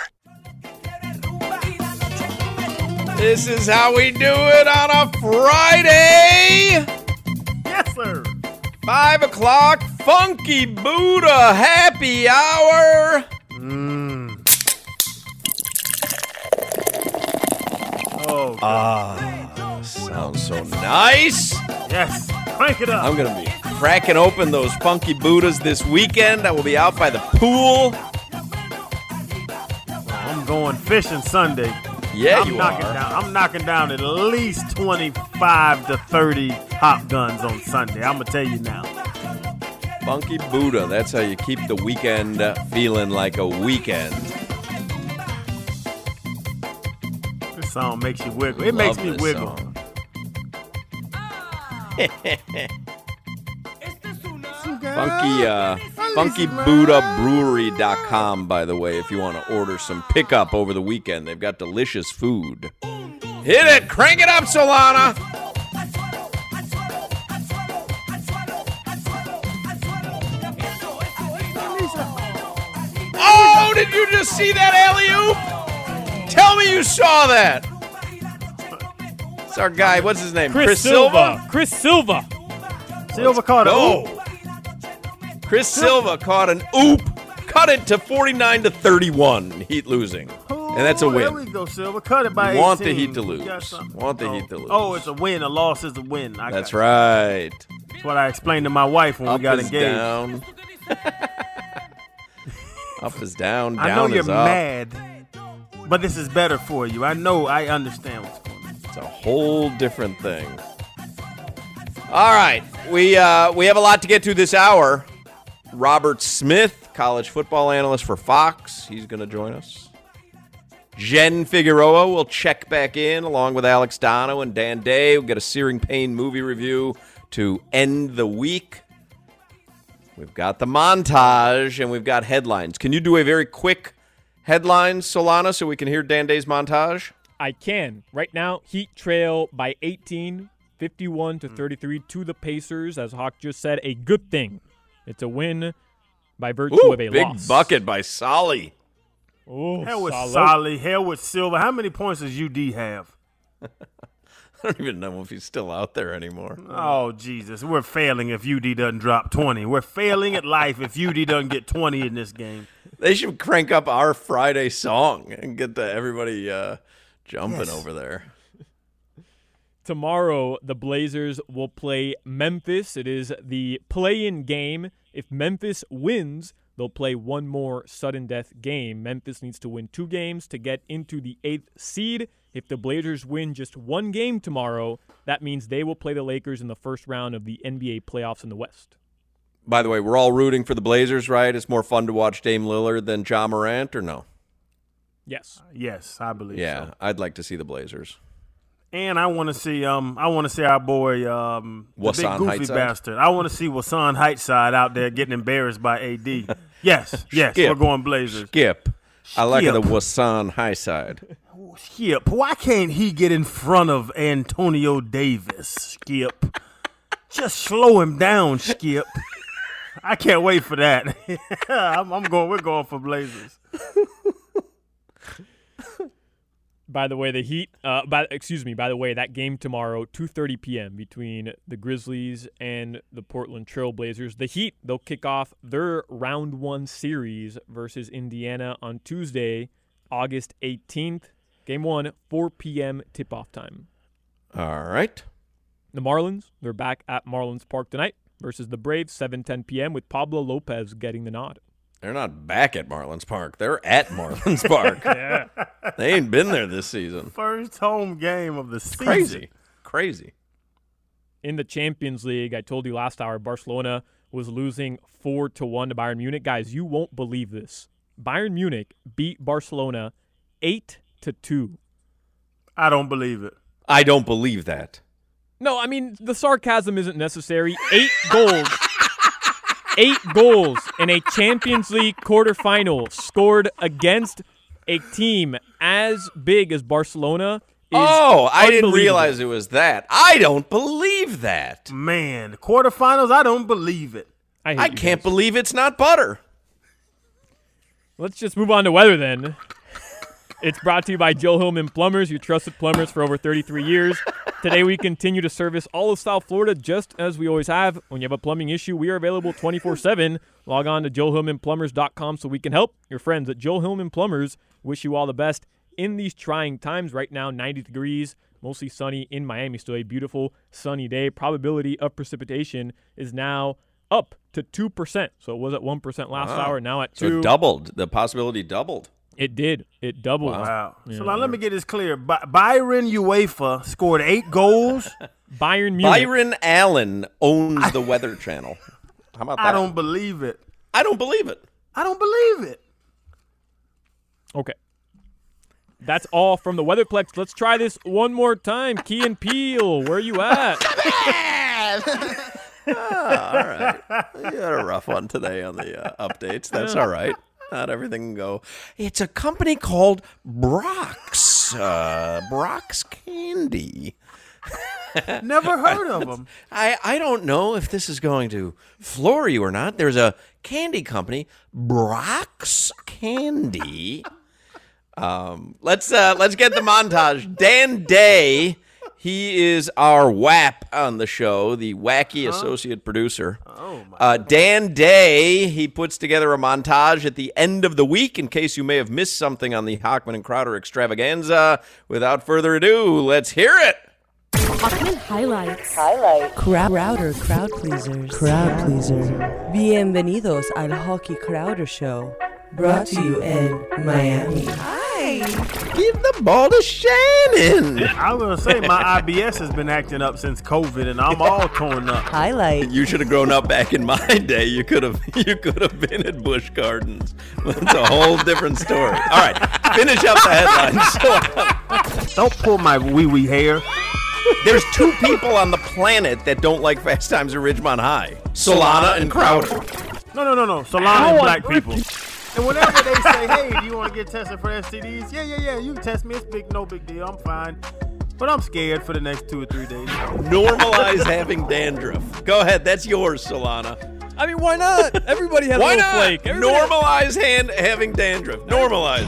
This is how we do it on a Friday. Yes, sir. 5 o'clock, Funky Buddha Happy Hour. Oh, sounds so nice. Yes, crank it up. I'm going to be cracking open those Funky Buddhas this weekend. I will be out by the pool. I'm going fishing Sunday. Yeah, I'm knocking down at least 25 to 30 hop guns on Sunday. I'm going to tell you now. Funky Buddha. That's how you keep the weekend feeling like a weekend. This song makes you wiggle. It makes me wiggle. FunkyBuddhaBrewery.com, by the way, if you want to order some pickup over the weekend. They've got delicious food. Hit it! Crank it up, Solana! Oh, did you just see that alley-oop? Tell me you saw that. It's our guy. What's his name? Chris Silva. Chris Silva. Silva caught it. Oh. Chris Silva caught an oop. Cut it to 49-31. Heat losing. And that's a win. There we go, Silva. Cut it by 18. Want the Heat to lose. Want the Heat to lose. Oh, it's a win. A loss is a win. That's right. That's what I explained to my wife when we got engaged. Down. Up is down. Down is up. I know you're mad, but this is better for you. I understand what's going on. It's a whole different thing. All right. We have a lot to get to this hour. Robert Smith, college football analyst for Fox. He's going to join us. Jen Figueroa will check back in along with Alex Dono and Dan Day. We'll get a Searing Pain movie review to end the week. We've got the montage and we've got headlines. Can you do a very quick headline, Solana, so we can hear Dan Day's montage? I can. Right now, Heat trail by 18, 51-33 to the Pacers. As Hawk just said, a good thing. It's a win by virtue of a big loss. Big bucket by Solly. Oh, hell with Solly. Hell with Silva. How many points does UD have? I don't even know if he's still out there anymore. Oh, Jesus. We're failing if UD doesn't drop 20. We're failing at life if UD doesn't get 20 in this game. They should crank up our Friday song and get everybody jumping over there. Tomorrow, the Blazers will play Memphis. It is the play-in game. If Memphis wins, They'll play one more sudden death game. Memphis needs to win 2 games to get into the 8th seed. If the Blazers win just 1 game tomorrow, that means they will play the Lakers in the first round of the NBA playoffs in the West. By the way, we're all rooting for the Blazers, right? It's more fun to watch Dame Lillard than Ja Morant, or no? Yes. Yes, I believe so. Yeah, I'd like to see the Blazers. And I want to see our boy the big goofy bastard. I want to see Wasan Heightside out there getting embarrassed by AD. Yes, we're going Blazers. Skip. I like the Wasan Highside. Skip. Why can't he get in front of Antonio Davis? Skip. Just slow him down, Skip. I can't wait for that. We're going for Blazers. By the way, that game tomorrow, 2:30 p.m. between the Grizzlies and the Portland Trail Blazers. The Heat, they'll kick off their round 1 series versus Indiana on Tuesday, August 18th. Game 1, 4 p.m. tip-off time. All right. The Marlins, they're back at Marlins Park tonight versus the Braves, 7:10 p.m. with Pablo Lopez getting the nod. They're not back at Marlins Park. They're at Marlins Park. Yeah. They ain't been there this season. First home game of the season. Crazy. In the Champions League, I told you last hour, Barcelona was losing 4-1 to Bayern Munich. Guys, you won't believe this. Bayern Munich beat Barcelona 8-2. I don't believe it. I don't believe that. No, I mean, the sarcasm isn't necessary. 8 goals. 8 goals in a Champions League quarterfinal scored against a team as big as Barcelona. I didn't realize it was that. I don't believe that. Man, the quarterfinals, I don't believe it. I can't believe it's not butter. Let's just move on to weather then. It's brought to you by Joe Hillman Plumbers, your trusted plumbers for over 33 years. Today we continue to service all of South Florida just as we always have. When you have a plumbing issue, we are available 24/7. Log on to joehillmanplumbers.com so we can help. Your friends at Joe Hillman Plumbers wish you all the best in these trying times. Right now, 90 degrees, mostly sunny in Miami. Still a beautiful sunny day. Probability of precipitation is now up to 2%. So it was at 1% last hour, now at 2%. So it doubled. The possibility doubled. It did. It doubled. Wow. Yeah. So now let me get this clear. Byron UEFA scored 8 goals. Bayern Munich. Byron Allen owns the Weather Channel. How about that? I don't believe it. I don't believe it. I don't believe it. Okay. That's all from the Weatherplex. Let's try this one more time. Key and Peele, where are you at? All right. You had a rough one today on the updates. That's all right. Not everything can go. It's a company called Brock's. Brock's Candy. Never heard of them. I don't know if this is going to floor you or not. There's a candy company, Brock's Candy. Let's get the montage. Dan Day. He is our WAP on the show, the wacky associate producer. Oh my Dan Day, he puts together a montage at the end of the week in case you may have missed something on the Hochman and Crowder extravaganza. Without further ado, let's hear it. Hochman Highlights. Crowder Crowd Pleasers. Crowd Pleaser. Bienvenidos al Hockey Crowder Show. Brought to you in Miami. Give the ball to Shannon. I was going to say, my IBS has been acting up since COVID, and I'm all torn up. Highlight. You should have grown up back in my day. You could have been at Busch Gardens. That's a whole different story. All right, finish up the headlines. Don't pull my wee hair. There's 2 people on the planet that don't like Fast Times at Ridgemont High. Solana and Crowder. No. Solana and black people. And whenever they say, hey, do you want to get tested for STDs? Yeah, you can test me. It's no big deal. I'm fine. But I'm scared for the next 2 or 3 days. Normalize having dandruff. Go ahead. That's yours, Solana. I mean, why not? Everybody has a little flake. Normalize having dandruff. Normalize.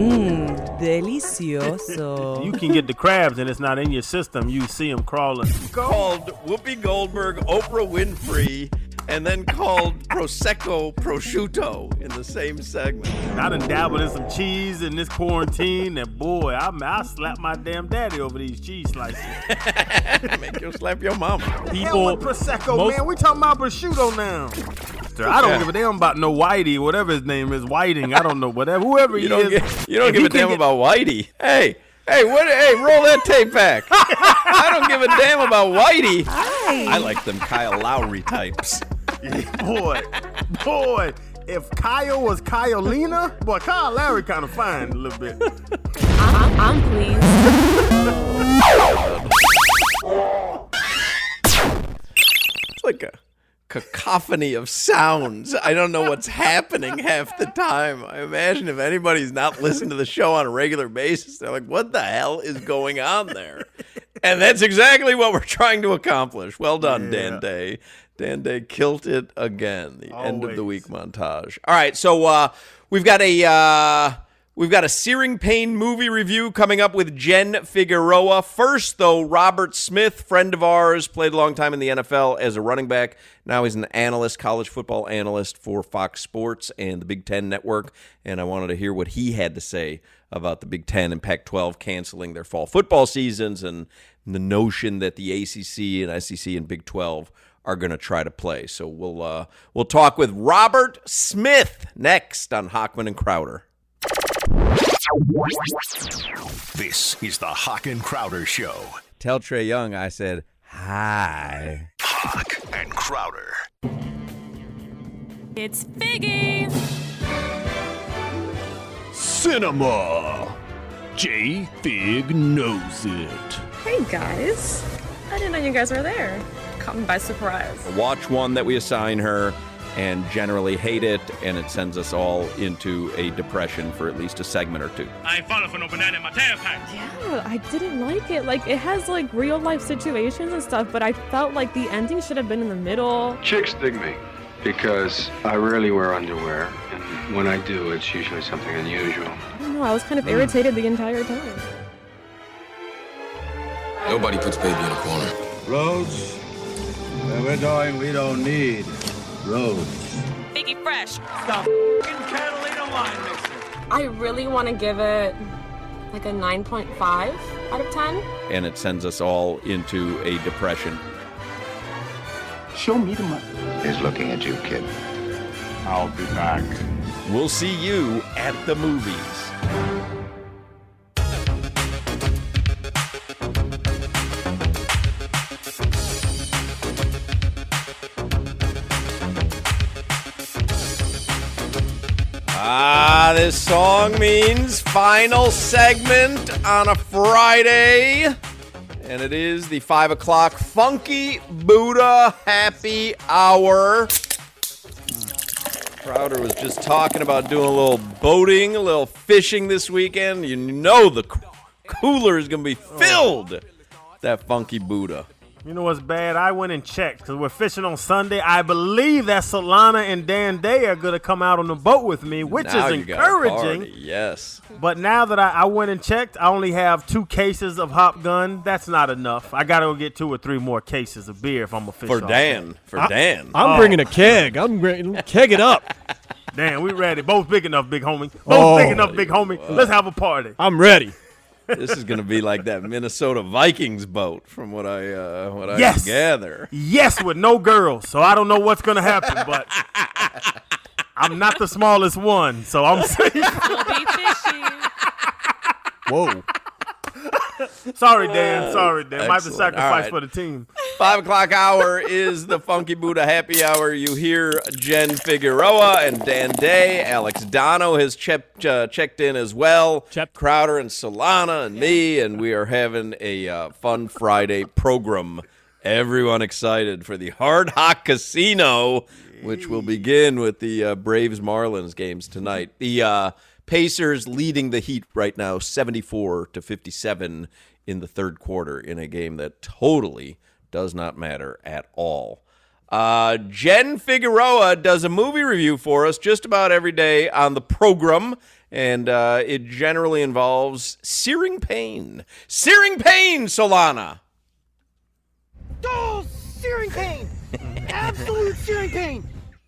Delicioso. You can get the crabs and it's not in your system. You see them crawling. Called Whoopi Goldberg, Oprah Winfrey, and then called Prosecco Prosciutto in the same segment. I done dabbled in some cheese in this quarantine, and boy, I slapped my damn daddy over these cheese slices. Make you slap your mama. Hell with Prosecco, man. We talking about prosciutto now. gangster. I don't give a damn about no Whitey, whatever his name is, Whiting. I don't know, whatever, whoever you he is. You don't give a damn about Whitey. Hey, roll that tape back. I don't give a damn about Whitey. I like them Kyle Lowry types. Boy, if Kyle was Kyleina, boy, Kyle Lowry kind of fine a little bit. I'm pleased. It's like a cacophony of sounds. I don't know what's happening half the time. I imagine if anybody's not listening to the show on a regular basis, they're like, what the hell is going on there? And that's exactly what we're trying to accomplish. Well done, Dan Day. Dan Day killed it again. The end of the week montage. All right, so we've got a Searing Pain movie review coming up with Jen Figueroa. First, though, Robert Smith, friend of ours, played a long time in the NFL as a running back. Now he's an analyst, college football analyst for Fox Sports and the Big Ten Network. And I wanted to hear what he had to say about the Big Ten and Pac-12 canceling their fall football seasons and the notion that the ACC and SEC and Big 12 are going to try to play. So we'll talk with Robert Smith next on Hochman and Crowder. This is the Hawk and Crowder Show. Tell Trey Young I said hi. Hawk and Crowder. It's Figgy. Cinema. J-Fig knows it. Hey guys. I didn't know you guys were there. Caught me by surprise. Watch one that we assign her and generally hate it, and it sends us all into a depression for at least a segment or two. I ain't falling for no banana in my tailpipe. Yeah, I didn't like it. Like, it has, like, real-life situations and stuff, but I felt like the ending should have been in the middle. Chicks dig me because I rarely wear underwear, and when I do, it's usually something unusual. I don't know, I was kind of irritated the entire time. Nobody puts baby in a corner. Roads, where we're going, we don't need roads. Figgy Fresh. Stop Catalina wine mixer. I really want to give it like a 9.5 out of 10. And it sends us all into a depression. Show me the money. He's looking at you, kid. I'll be back. We'll see you at the movies. This song means final segment on a Friday, and it is the 5 o'clock Funky Buddha Happy Hour. Crowder was just talking about doing a little boating, a little fishing this weekend. You know the cooler is going to be filled with that Funky Buddha. You know what's bad? I went and checked because we're fishing on Sunday. I believe that Solana and Dan Day are going to come out on the boat with me, which now is encouraging. Yes. But now that I went and checked, I only have 2 cases of Hop Gun. That's not enough. I got to go get 2 or 3 more cases of beer if I'm going to fish for Dan. Dan. I'm bringing a keg. I'm keg it up. Dan, we ready. Both big enough, big homie. Both big enough, big homie. Let's have a party. I'm ready. This is going to be like that Minnesota Vikings boat, from what I gather. Yes, with no girls. So I don't know what's going to happen, but I'm not the smallest one, so I'm safe. We'll be fishing. Whoa. Sorry, Dan. Might have to sacrifice right. for the team. 5 o'clock hour is the Funky Buddha Happy Hour. You hear Jen Figueroa and Dan Day. Alex Dono has checked in as well. Crowder and Solana and me, and we are having a fun Friday program. Everyone excited for the Hard Rock Casino, which will begin with the Braves-Marlins games tonight. The Pacers leading the Heat right now, 74-57 in the third quarter, in a game that totally does not matter at all. Jen Figueroa does a movie review for us just about every day on the program, and it generally involves Searing Pain. Searing Pain, Solana! Oh, searing pain! Absolute searing pain!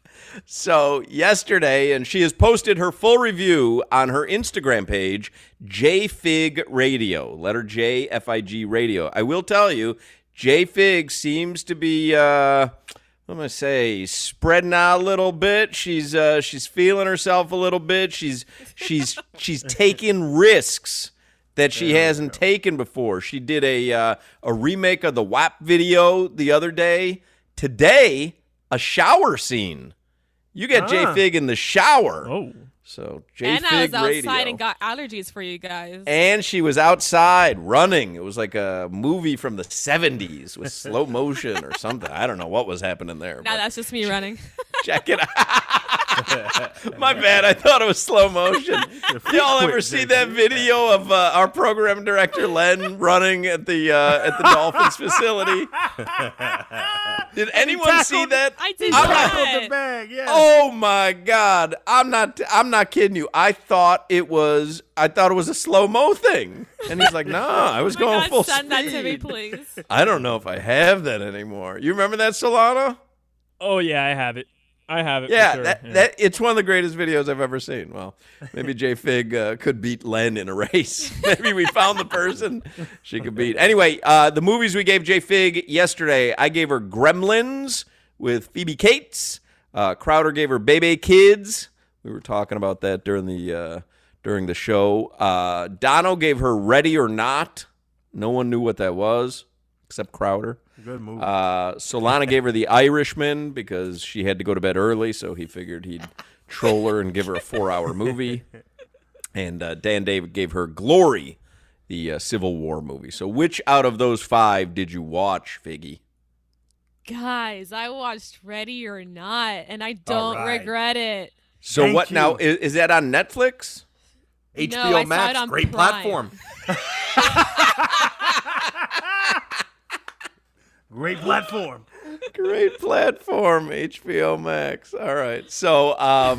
So yesterday, and she has posted her full review on her Instagram page, JFig Radio, letter J, F-I-G Radio. I will tell you, JFig seems to be, I'm gonna say spreading out a little bit. She's feeling herself a little bit. She's taking risks that she hasn't taken before. She did a remake of the WAP video the other day. Today, a shower scene. You got J-Fig in the shower. Oh. So J-Fig And I was outside radio. and got allergies for you guys. And she was outside running. It was like a movie from the 70s with slow motion or something. I don't know what was happening there. Now that's just me running. Check it out. My bad. I thought it was slow motion. Y'all ever see that video of our program director Len running at the Dolphins facility? Did anyone see that? I did Tackled the bag, yeah. Oh my God! I'm not kidding you. I thought it was a slow mo thing, and he's like, "No, I was going full speed." Send that to me, please. I don't know if I have that anymore. You remember that, Solana? Oh yeah, I have it. Yeah, for sure. that it's one of the greatest videos I've ever seen. Well, maybe J-Fig could beat Len in a race. Maybe we found the person she could beat. Anyway, the movies we gave J-Fig yesterday, I gave her Gremlins with Phoebe Cates. Crowder gave her Bebe Kids. We were talking about that during the show. Dono gave her Ready or Not. No one knew what that was except Crowder. Good movie. Solana gave her The Irishman because she had to go to bed early, so he figured he'd troll her and give her a 4-hour movie. And Dan David gave her Glory, the Civil War movie. So which out of those 5 did you watch, Figgy? Guys, I watched Ready or Not, and I don't regret it. So Thank what you. now? Is that on Netflix? HBO No, I saw it Max, on great Prime. platform. Great platform. Great platform, HBO Max. All right. So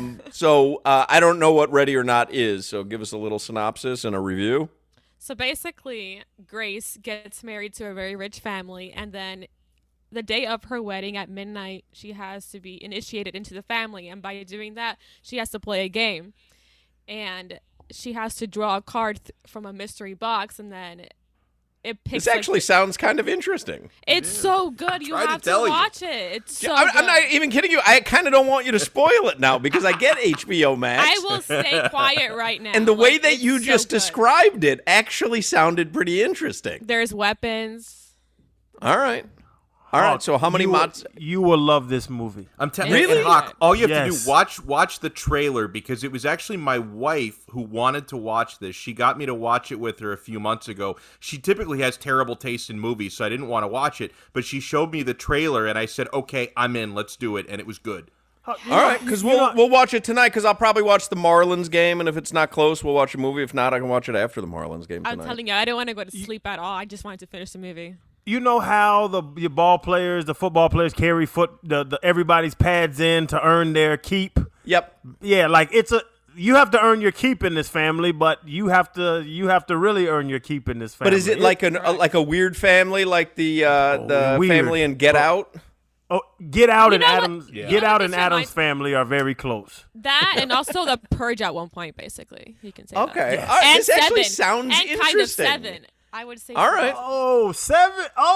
I don't know what Ready or Not is, so give us a little synopsis and a review. So basically, Grace gets married to a very rich family, and then the day of her wedding at midnight, she has to be initiated into the family, and by doing that, she has to play a game. And she has to draw a card from a mystery box, and then it picks. This actually sounds kind of interesting. It's so good. You have to watch it. It's so good. I'm not even kidding you. I kind of don't want you to spoil it now because I get HBO Max. I will stay quiet right now. And the way Like, that it's you so just good. described it actually sounded pretty interesting. There's weapons. All right. All right. So how many mods? You will love this movie. I'm telling Really? you, Hawk, all you have to Yes. do, watch the trailer, because it was actually my wife who wanted to watch this. She got me to watch it with her a few months ago. She typically has terrible taste in movies, so I didn't want to watch it, but she showed me the trailer, and I said, okay, I'm in, let's do it, and it was good. All right, because we'll watch it tonight. Because I'll probably watch the Marlins game, and if it's not close, we'll watch a movie. If not, I can watch it after the Marlins game tonight. I'm telling you, I didn't want to go to sleep at all. I just wanted to finish the movie. You know how your ball players, the football players carry everybody's pads in to earn their keep? Yep. Yeah, like you have to earn your keep in this family, but you have to really earn your keep in this family. But is it like a weird family, like the weird. family in Get Out? Oh, Get Out and know what? Adams. Yeah. Get Out and This Adams reminds- family are very close. That and also the Purge at one point, basically. You can say Okay. that. All right, And this actually Seven. sounds and kind of interesting. Seven. I would say. All right. Oh, 7.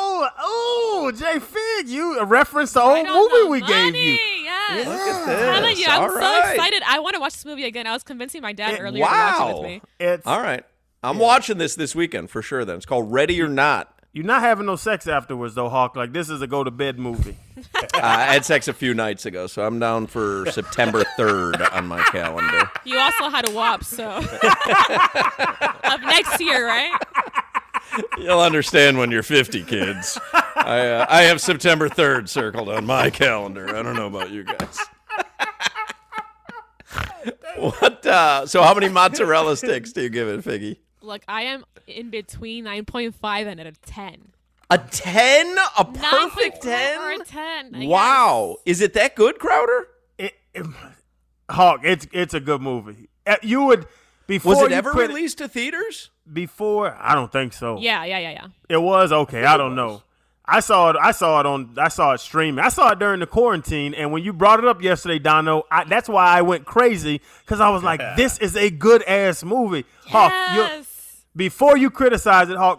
Oh, J Fig, you a reference to old movie we gave you. Yes. Look at I'm telling this. you, I'm All so right. excited. I want to watch this movie again. I was convincing my dad earlier to watch it with me. It's All right. I'm watching this weekend for sure then. It's called Ready or Not. You're not having no sex afterwards, though, Hawk. Like, this is a go-to-bed movie. I had sex a few nights ago, so I'm down for September 3rd on my calendar. You also had a WAP, so. Of next year, right? You'll understand when you're 50, kids. I have September 3rd circled on my calendar. I don't know about you guys. What? So how many mozzarella sticks do you give it, Figgy? Look, I am in between 9.5 and a 10. A 10? A perfect 10? Or a 10. I Wow. Is it that good, Crowder? Hawk, it's a good movie. You would before Was it you ever quit- released to theaters? Before, I don't think so. Yeah. Yeah. It was okay. I don't know. I saw it streaming. I saw it during the quarantine, and when you brought it up yesterday, Dono, that's why I went crazy, because I was like, "This is a good ass movie." Hawk, before you criticize it, Hawk,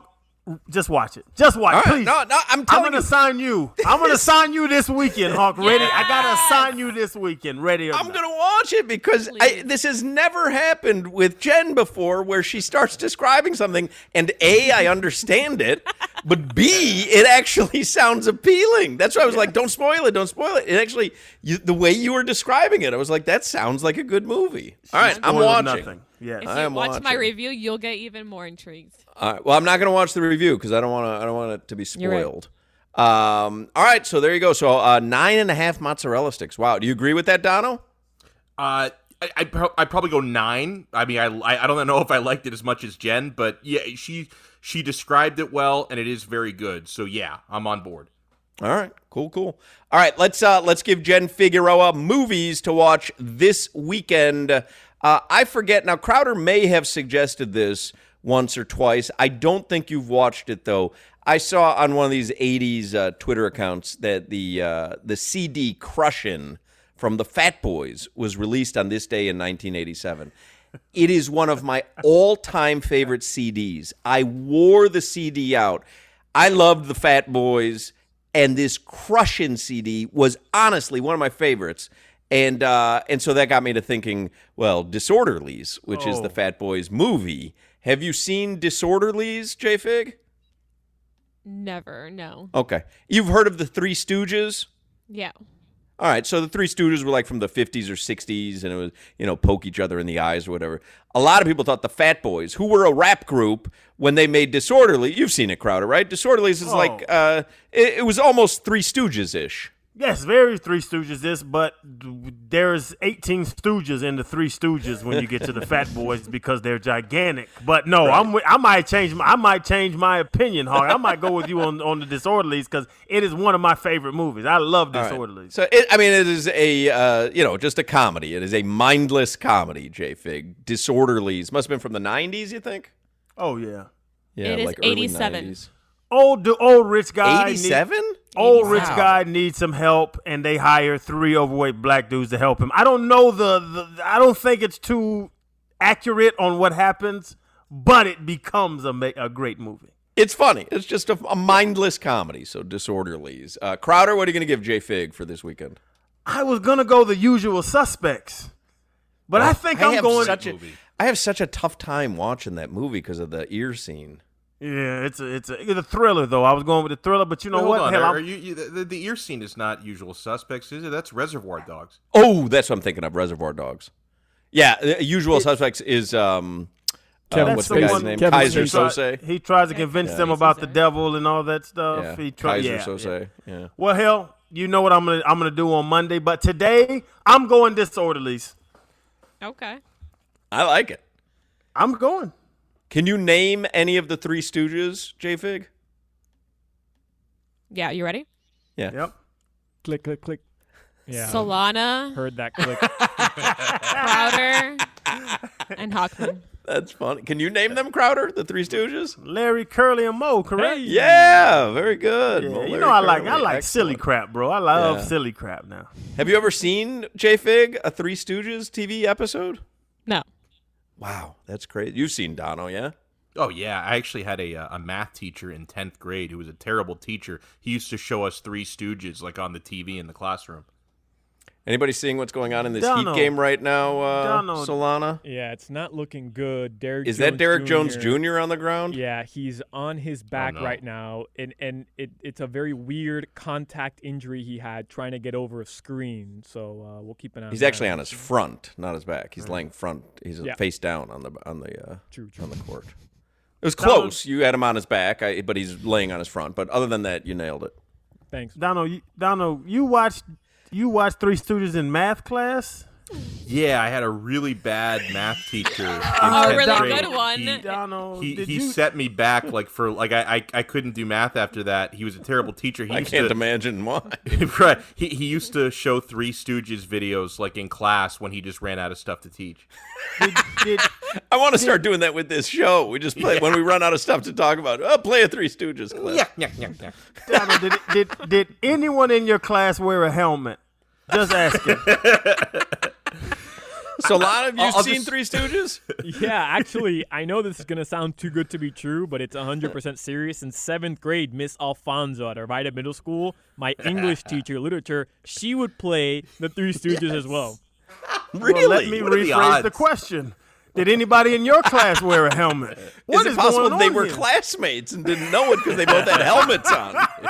Just watch it. Just watch, All right. please. No, I'm gonna sign you. I'm gonna sign you this weekend, Hawk. Ready? I gotta sign you this weekend. Ready? I'm gonna watch it because this has never happened with Jen before, where she starts describing something, and A, I understand it, but B, it actually sounds appealing. That's why I was like, "Don't spoil it! Don't spoil it!" It actually, the way you were describing it, I was like, "That sounds like a good movie." All right, I'm watching. Nothing. Yes. If you watch my review, you'll get even more intrigued. All right. Well, I'm not going to watch the review because I don't want it to be spoiled. Right. All right. So there you go. So 9.5 mozzarella sticks. Wow. Do you agree with that, Dono? I'd probably go 9. I mean, I don't know if I liked it as much as Jen, but yeah, she described it well, and it is very good. So yeah, I'm on board. All right. Cool. All right. Let's give Jen Figueroa movies to watch this weekend. I forget. Now, Crowder may have suggested this once or twice. I don't think you've watched it, though. I saw on one of these 80s Twitter accounts that the CD Crushin' from the Fat Boys was released on this day in 1987. It is one of my all-time favorite CDs. I wore the CD out. I loved the Fat Boys, and this Crushin' CD was honestly one of my favorites. And so that got me to thinking, well, Disorderlies, which is the Fat Boys movie. Have you seen Disorderlies, J-Fig? Never, no. Okay. You've heard of the Three Stooges? Yeah. All right, so the Three Stooges were like from the 50s or 60s, and it was, poke each other in the eyes or whatever. A lot of people thought the Fat Boys, who were a rap group when they made Disorderly, you've seen it, Crowder, right? Disorderlies is like, it was almost Three Stooges-ish. Yes, very Three Stooges but there's 18 Stooges in the Three Stooges when you get to the Fat Boys because they're gigantic. But no, right. I might change my opinion, Hawk. I might go with you on the Disorderlies because it is one of my favorite movies. I love Disorderlies. Right. So it is a just a comedy. It is a mindless comedy. J-Fig. Disorderlies must have been from the 90s. You think? Oh yeah. Yeah, it is like 87. 90s. Old rich guy. 87? Old rich guy needs some help, and they hire 3 overweight black dudes to help him. I don't know I don't think it's too accurate on what happens, but it becomes a great movie. It's funny. It's just a mindless comedy. So Disorderlies. Crowder, what are you going to give J-Fig for this weekend? I was going to go The Usual Suspects, but I think I'm going. I have such a tough time watching that movie because of the ear scene. Yeah, it's a thriller though. I was going with the thriller, but you know what? Hell, the ear scene is not Usual Suspects, is it? That's Reservoir Dogs. Oh, that's what I'm thinking of. Reservoir Dogs. Yeah, Usual Suspects is what's the guy's name? Kaiser Sose. He tries to convince them about the devil and all that stuff. Yeah. Kaiser Sose. Yeah. Well, hell, you know what I'm gonna do on Monday, but today I'm going Disorderlies. Okay. I like it. I'm going. Can you name any of the Three Stooges, J-Fig? Yeah, you ready? Yeah. Yep. Click, click, click. Yeah. Solana. Heard that click. Crowder. And Hawkman. That's funny. Can you name them, Crowder, the Three Stooges? Larry, Curly, and Moe, correct? Hey. Yeah, very good. Yeah, Larry, I like Excellent. silly crap, bro. I love silly crap now. Have you ever seen, J-Fig, a Three Stooges TV episode? No. Wow, that's crazy. You've seen Dono, yeah? Oh, yeah. I actually had a math teacher in 10th grade who was a terrible teacher. He used to show us Three Stooges, like, on the TV in the classroom. Anybody seeing what's going on in this Heat game right now, Solana? Yeah, it's not looking good. Is that Derek Jones Jr. on the ground? Yeah, he's on his back right now, and it's a very weird contact injury he had trying to get over a screen. So we'll keep an eye on that. He's actually on his front, not his back. He's laying front. He's face down on the court. It was close. You had him on his back, but he's laying on his front. But other than that, you nailed it. Thanks, Dono. You watched Three Stooges in math class? Yeah, I had a really bad math teacher. A really good one. He set me back I couldn't do math after that. He was a terrible teacher. I can't imagine why. Right. He used to show Three Stooges videos like in class when he just ran out of stuff to teach. I want to start doing that with this show. We just play when we run out of stuff to talk about. Play a Three Stooges clip. Yeah. Dono, did anyone in your class wear a helmet? Just asking. Solana, have you seen Three Stooges? Yeah, actually, I know this is going to sound too good to be true, but it's 100% serious. In 7th grade, Miss Alfonso at Arvida Middle School, my English teacher, literature, she would play the Three Stooges as well. Really? Well, let me rephrase the question. Did anybody in your class wear a helmet? What is it possible going on they were here? classmates and didn't know it because they both had helmets on?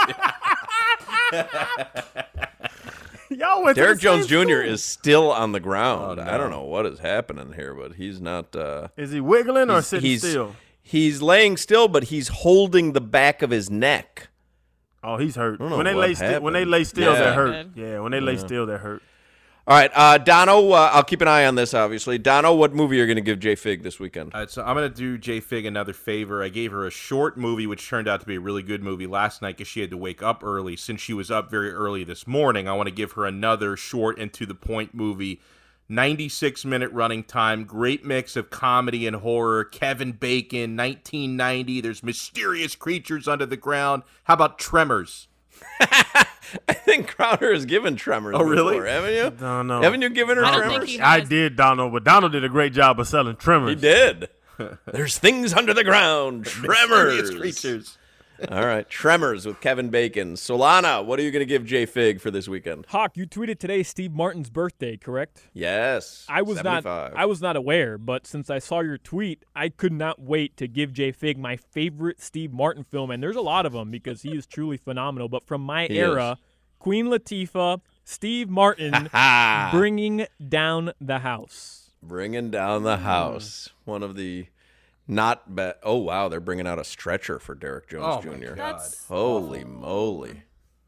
Y'all went Derek to the Jones same Jr. school. is still on the ground. Oh, no. I don't know what is happening here, but he's not. Is he wiggling or he's- sitting he's- still? He's laying still, but he's holding the back of his neck. Oh, he's hurt. I don't know When they what lay still, happened. they're hurt. Yeah, when they lay still, they're hurt. All right, Dono, I'll keep an eye on this, obviously. Dono, what movie are you going to give J Fig this weekend? So I'm going to do J Fig another favor. I gave her a short movie, which turned out to be a really good movie last night because she had to wake up early. Since she was up very early this morning, I want to give her another short and to-the-point movie. 96-minute running time, great mix of comedy and horror. Kevin Bacon, 1990. There's mysterious creatures under the ground. How about Tremors? I think Crowder has given Tremors Oh, really? before, haven't you? Don't know. Haven't you given her I don't Tremors? think he I has. did, Donald, but Donald did a great job of selling Tremors. He did. There's things under the ground. Tremors. Mysterious creatures. All right, Tremors with Kevin Bacon. Solana, what are you going to give J Fig for this weekend? Hawk, you tweeted today Steve Martin's birthday, correct? Yes. I was 75. not aware, but since I saw your tweet, I could not wait to give J Fig my favorite Steve Martin film, and there's a lot of them because he is truly phenomenal. But from my He era, is. Queen Latifah, Steve Martin, Bringing Down the House. Bringing down the house. One of the not bad. Oh, wow. They're bringing out a stretcher for Derek Jones Oh, my Jr. God. Holy moly.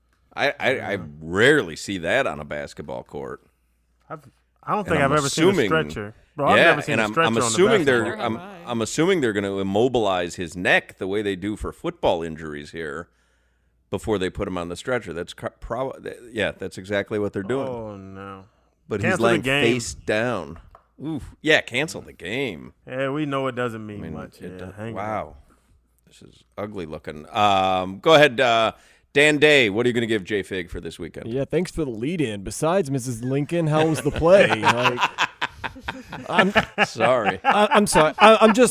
I rarely see that on a basketball court. I don't think And I've I'm ever seen a assuming- stretcher. Bro, I've Yeah, never seen and a stretcher I'm on assuming the they're basketball. I'm assuming they're going to immobilize his neck the way they do for football injuries here before they put him on the stretcher. That's probably that's exactly what they're doing. Oh, no. But Cancel he's the laying game. face down. Oof. Yeah, cancel the game. Yeah, we know it doesn't mean, I mean, much. it Yeah, does- hang on. wow. This is ugly looking. Go ahead, Dan Day. What are you going to give J Fig for this weekend? Yeah, thanks for the lead-in. Besides Mrs. Lincoln, how was the play? Like, I'm sorry. I'm sorry. I'm just.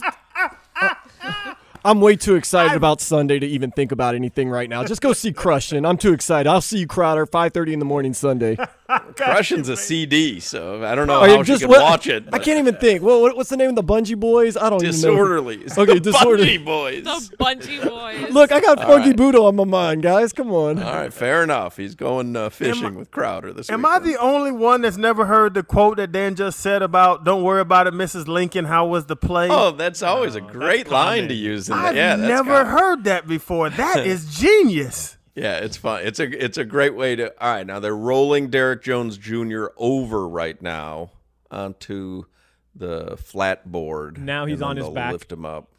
I'm way too excited about Sunday to even think about anything right now. Just go see Crushin'. I'm too excited. I'll see you, Crowder, 5:30 in the morning Sunday. Crushing's a CD, so I don't know Oh, yeah, how she can what- watch it. I but- can't even think. Well, what's the name of the Bungee Boys? I don't even know. Disorderlies. Okay, The Disorderly. Bungee Boys. The Bungee Boys. Look, I got All Funky right. Buddha on my mind, guys. Come on. All right, fair enough. He's going fishing with Crowder this Am week. I the only one that's never heard the quote that Dan just said about "Don't worry about it, Mrs. Lincoln"? How was the play? Oh, that's always a great line to use. I've that's never common. heard that before. That is genius. Yeah, it's fun. It's a great way to. All right, now they're rolling Derek Jones Jr. over right now onto the flat board. Now he's and then on his they'll back. Lift him up.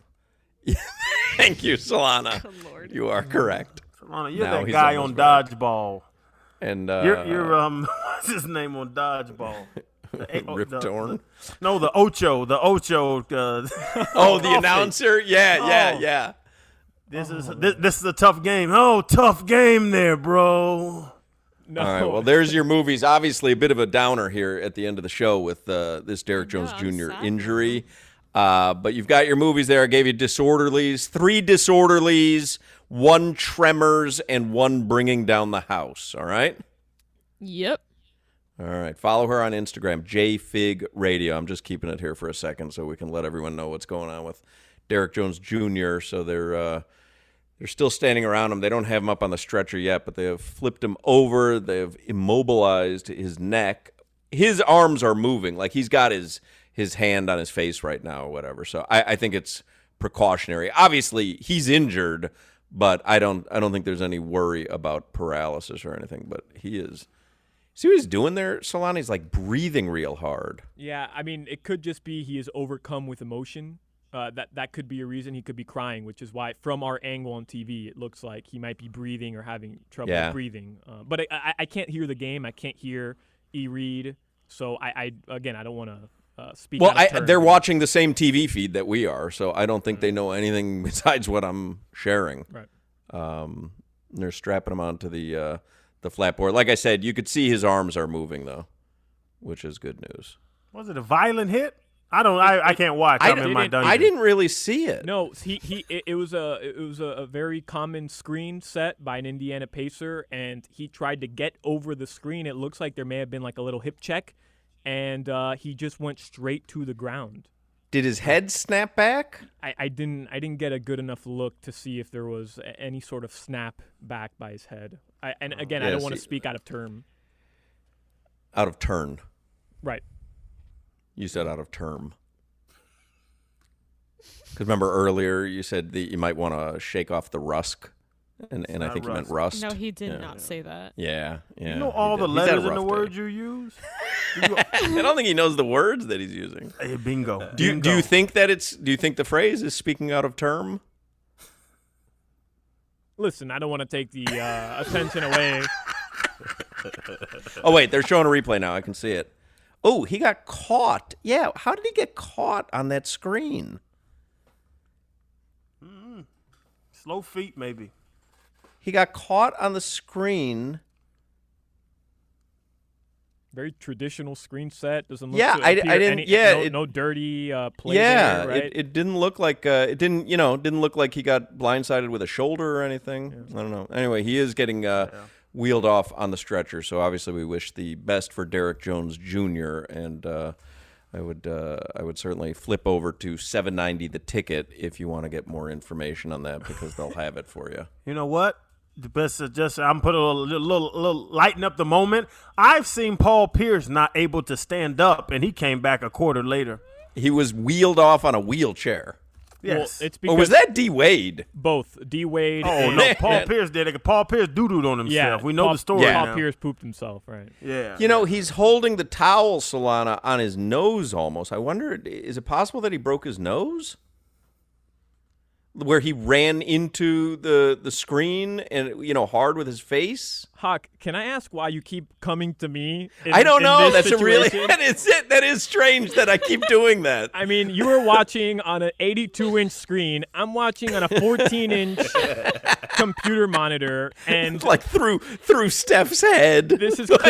Thank you, Solana. You are correct. Solana, you're Now that he's guy on on his back. Dodgeball. And You're what's his name on Dodgeball? Rip Torn? No, the Ocho. The Ocho. Oh, the announcer? Yeah. This is a tough game. Oh, tough game there, bro. No. All right, well, there's your movies. Obviously, a bit of a downer here at the end of the show with this Derek Jones Jr. injury. But you've got your movies there. I gave you Disorderlies, 3 Disorderlies, 1 Tremors, and 1 Bringing Down the House. All right? Yep. All right. Follow her on Instagram, JFig Radio. I'm just keeping it here for a second so we can let everyone know what's going on with Derek Jones Jr. So they're still standing around him. They don't have him up on the stretcher yet, but they have flipped him over. They have immobilized his neck. His arms are moving. Like he's got his hand on his face right now or whatever. So I think it's precautionary. Obviously, he's injured, but I don't think there's any worry about paralysis or anything. But he is. See what he's doing there, Solana? He's like breathing real hard. Yeah, I mean, it could just be he is overcome with emotion. That could be a reason. He could be crying, which is why from our angle on TV, it looks like he might be breathing or having trouble breathing. But I can't hear the game. I can't hear E. Reed. So I don't want to speak. Well, out of turn. they're watching the same TV feed that we are, so I don't think they know anything besides what I'm sharing. Right. They're strapping him onto the flat board. Like I said, you could see his arms are moving though, which is good news. Was it a violent hit? I can't watch. I'm in my dungeon. I didn't really see it. No, it was a very common screen set by an Indiana Pacer, and he tried to get over the screen. It looks like there may have been like a little hip check, and he just went straight to the ground. Did his head snap back? I didn't get a good enough look to see if there was any sort of snap back by his head. I don't want to speak out of turn. Out of turn. Right. You said out of term. Because remember earlier you said that you might want to shake off the rusk, and I think you meant rust. No, he did not say that. Yeah. You know all the letters in the words you use? I don't think he knows the words that he's using. Hey, bingo. Do you think that do you think the phrase is speaking out of term? Listen, I don't want to take the attention away. Oh wait, they're showing a replay now. I can see it. Oh, he got caught. Yeah, how did he get caught on that screen? Slow feet, maybe. He got caught on the screen. Very traditional screen set. Doesn't look. Yeah, I didn't. No dirty play. Yeah, there, right? it didn't look like. It didn't look like he got blindsided with a shoulder or anything. Yeah. I don't know. Anyway, he is getting wheeled off on the stretcher. So obviously, we wish the best for Derek Jones Jr. And I would certainly flip over to 790 The Ticket if you want to get more information on that, because they'll have it for you. You know what? The best is just I'm putting a little lighten up the moment. I've seen Paul Pierce not able to stand up, and he came back a quarter later. He was wheeled off on a wheelchair. Yes. Well, it's because or was that D. Wade? Both D. Wade. Oh no, Paul Pierce did it. Paul Pierce doo-dooed on himself. Yeah, we know the story. Paul now. Pierce pooped himself, right? Yeah. You know, he's holding the towel, Solana, on his nose almost. I wonder, is it possible that he broke his nose? Where he ran into the screen and, hard with his face? Hawk, can I ask why you keep coming to me? I don't know. That's situation? That is strange that I keep doing that. I mean, you were watching on an 82-inch screen. I'm watching on a 14-inch computer monitor, and like through Steph's head. This is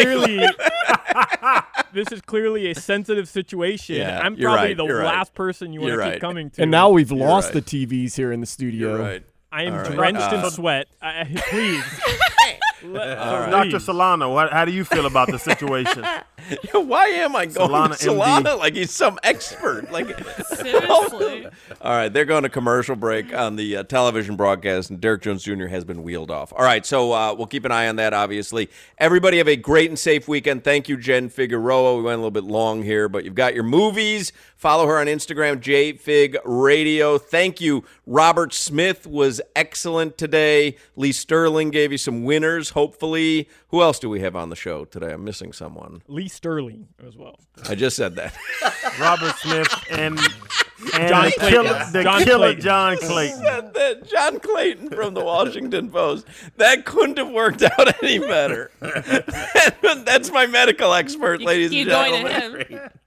clearly a sensitive situation. Yeah, I'm probably the right. last person you want to keep coming to. And now we've lost the TVs here in the studio. You're right. I am drenched in sweat. Please. Dr. Solana, how do you feel about the situation? Why am I going Solana to Solana like he's some expert? Like, seriously. All right, they're going to commercial break on the television broadcast, and Derek Jones Jr. has been wheeled off. All right, so we'll keep an eye on that, obviously. Everybody have a great and safe weekend. Thank you, Jen Figueroa. We went a little bit long here, but you've got your movies. Follow her on Instagram, JFigRadio. Thank you. Robert Smith was excellent today. Lee Sterling gave you some winners, hopefully. Who else do we have on the show today? I'm missing someone. Lee Sterling as well. I just said that. Robert Smith and John Clayton. John Clayton. Said that. John Clayton from the Washington Post. That couldn't have worked out any better. That's my medical expert, ladies and gentlemen. Going to him.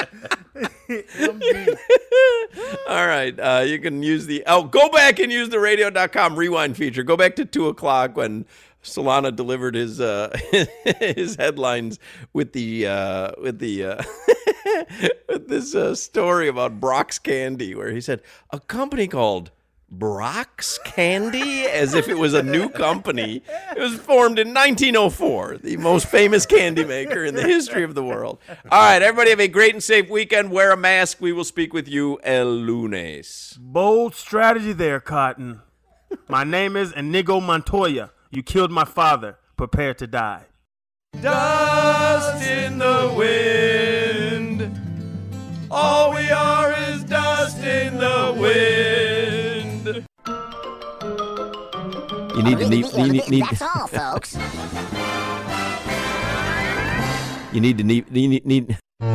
All right, you can use go back and use the radio.com rewind feature. Go back to 2:00 when Solana delivered his his headlines with this story about Brock's Candy, where he said a company called Brock's Candy, as if it was a new company. It was formed in 1904, the most famous candy maker in the history of the world. All right, everybody have a great and safe weekend. Wear a mask. We will speak with you el lunes. Bold strategy there, Cotton. My name is Inigo Montoya. You killed my father. Prepare to die. Dust in the wind. All we are is dust in the wind. You need That's all, folks. You need.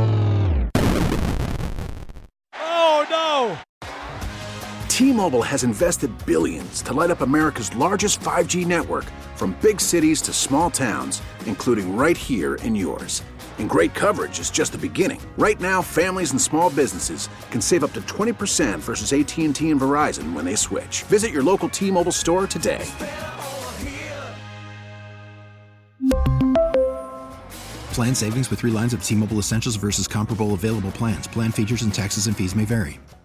Oh no! T-Mobile has invested billions to light up America's largest 5G network, from big cities to small towns, including right here in yours. And great coverage is just the beginning. Right now, families and small businesses can save up to 20% versus AT&T and Verizon when they switch. Visit your local T-Mobile store today. Plan savings with 3 lines of T-Mobile Essentials versus comparable available plans. Plan features and taxes and fees may vary.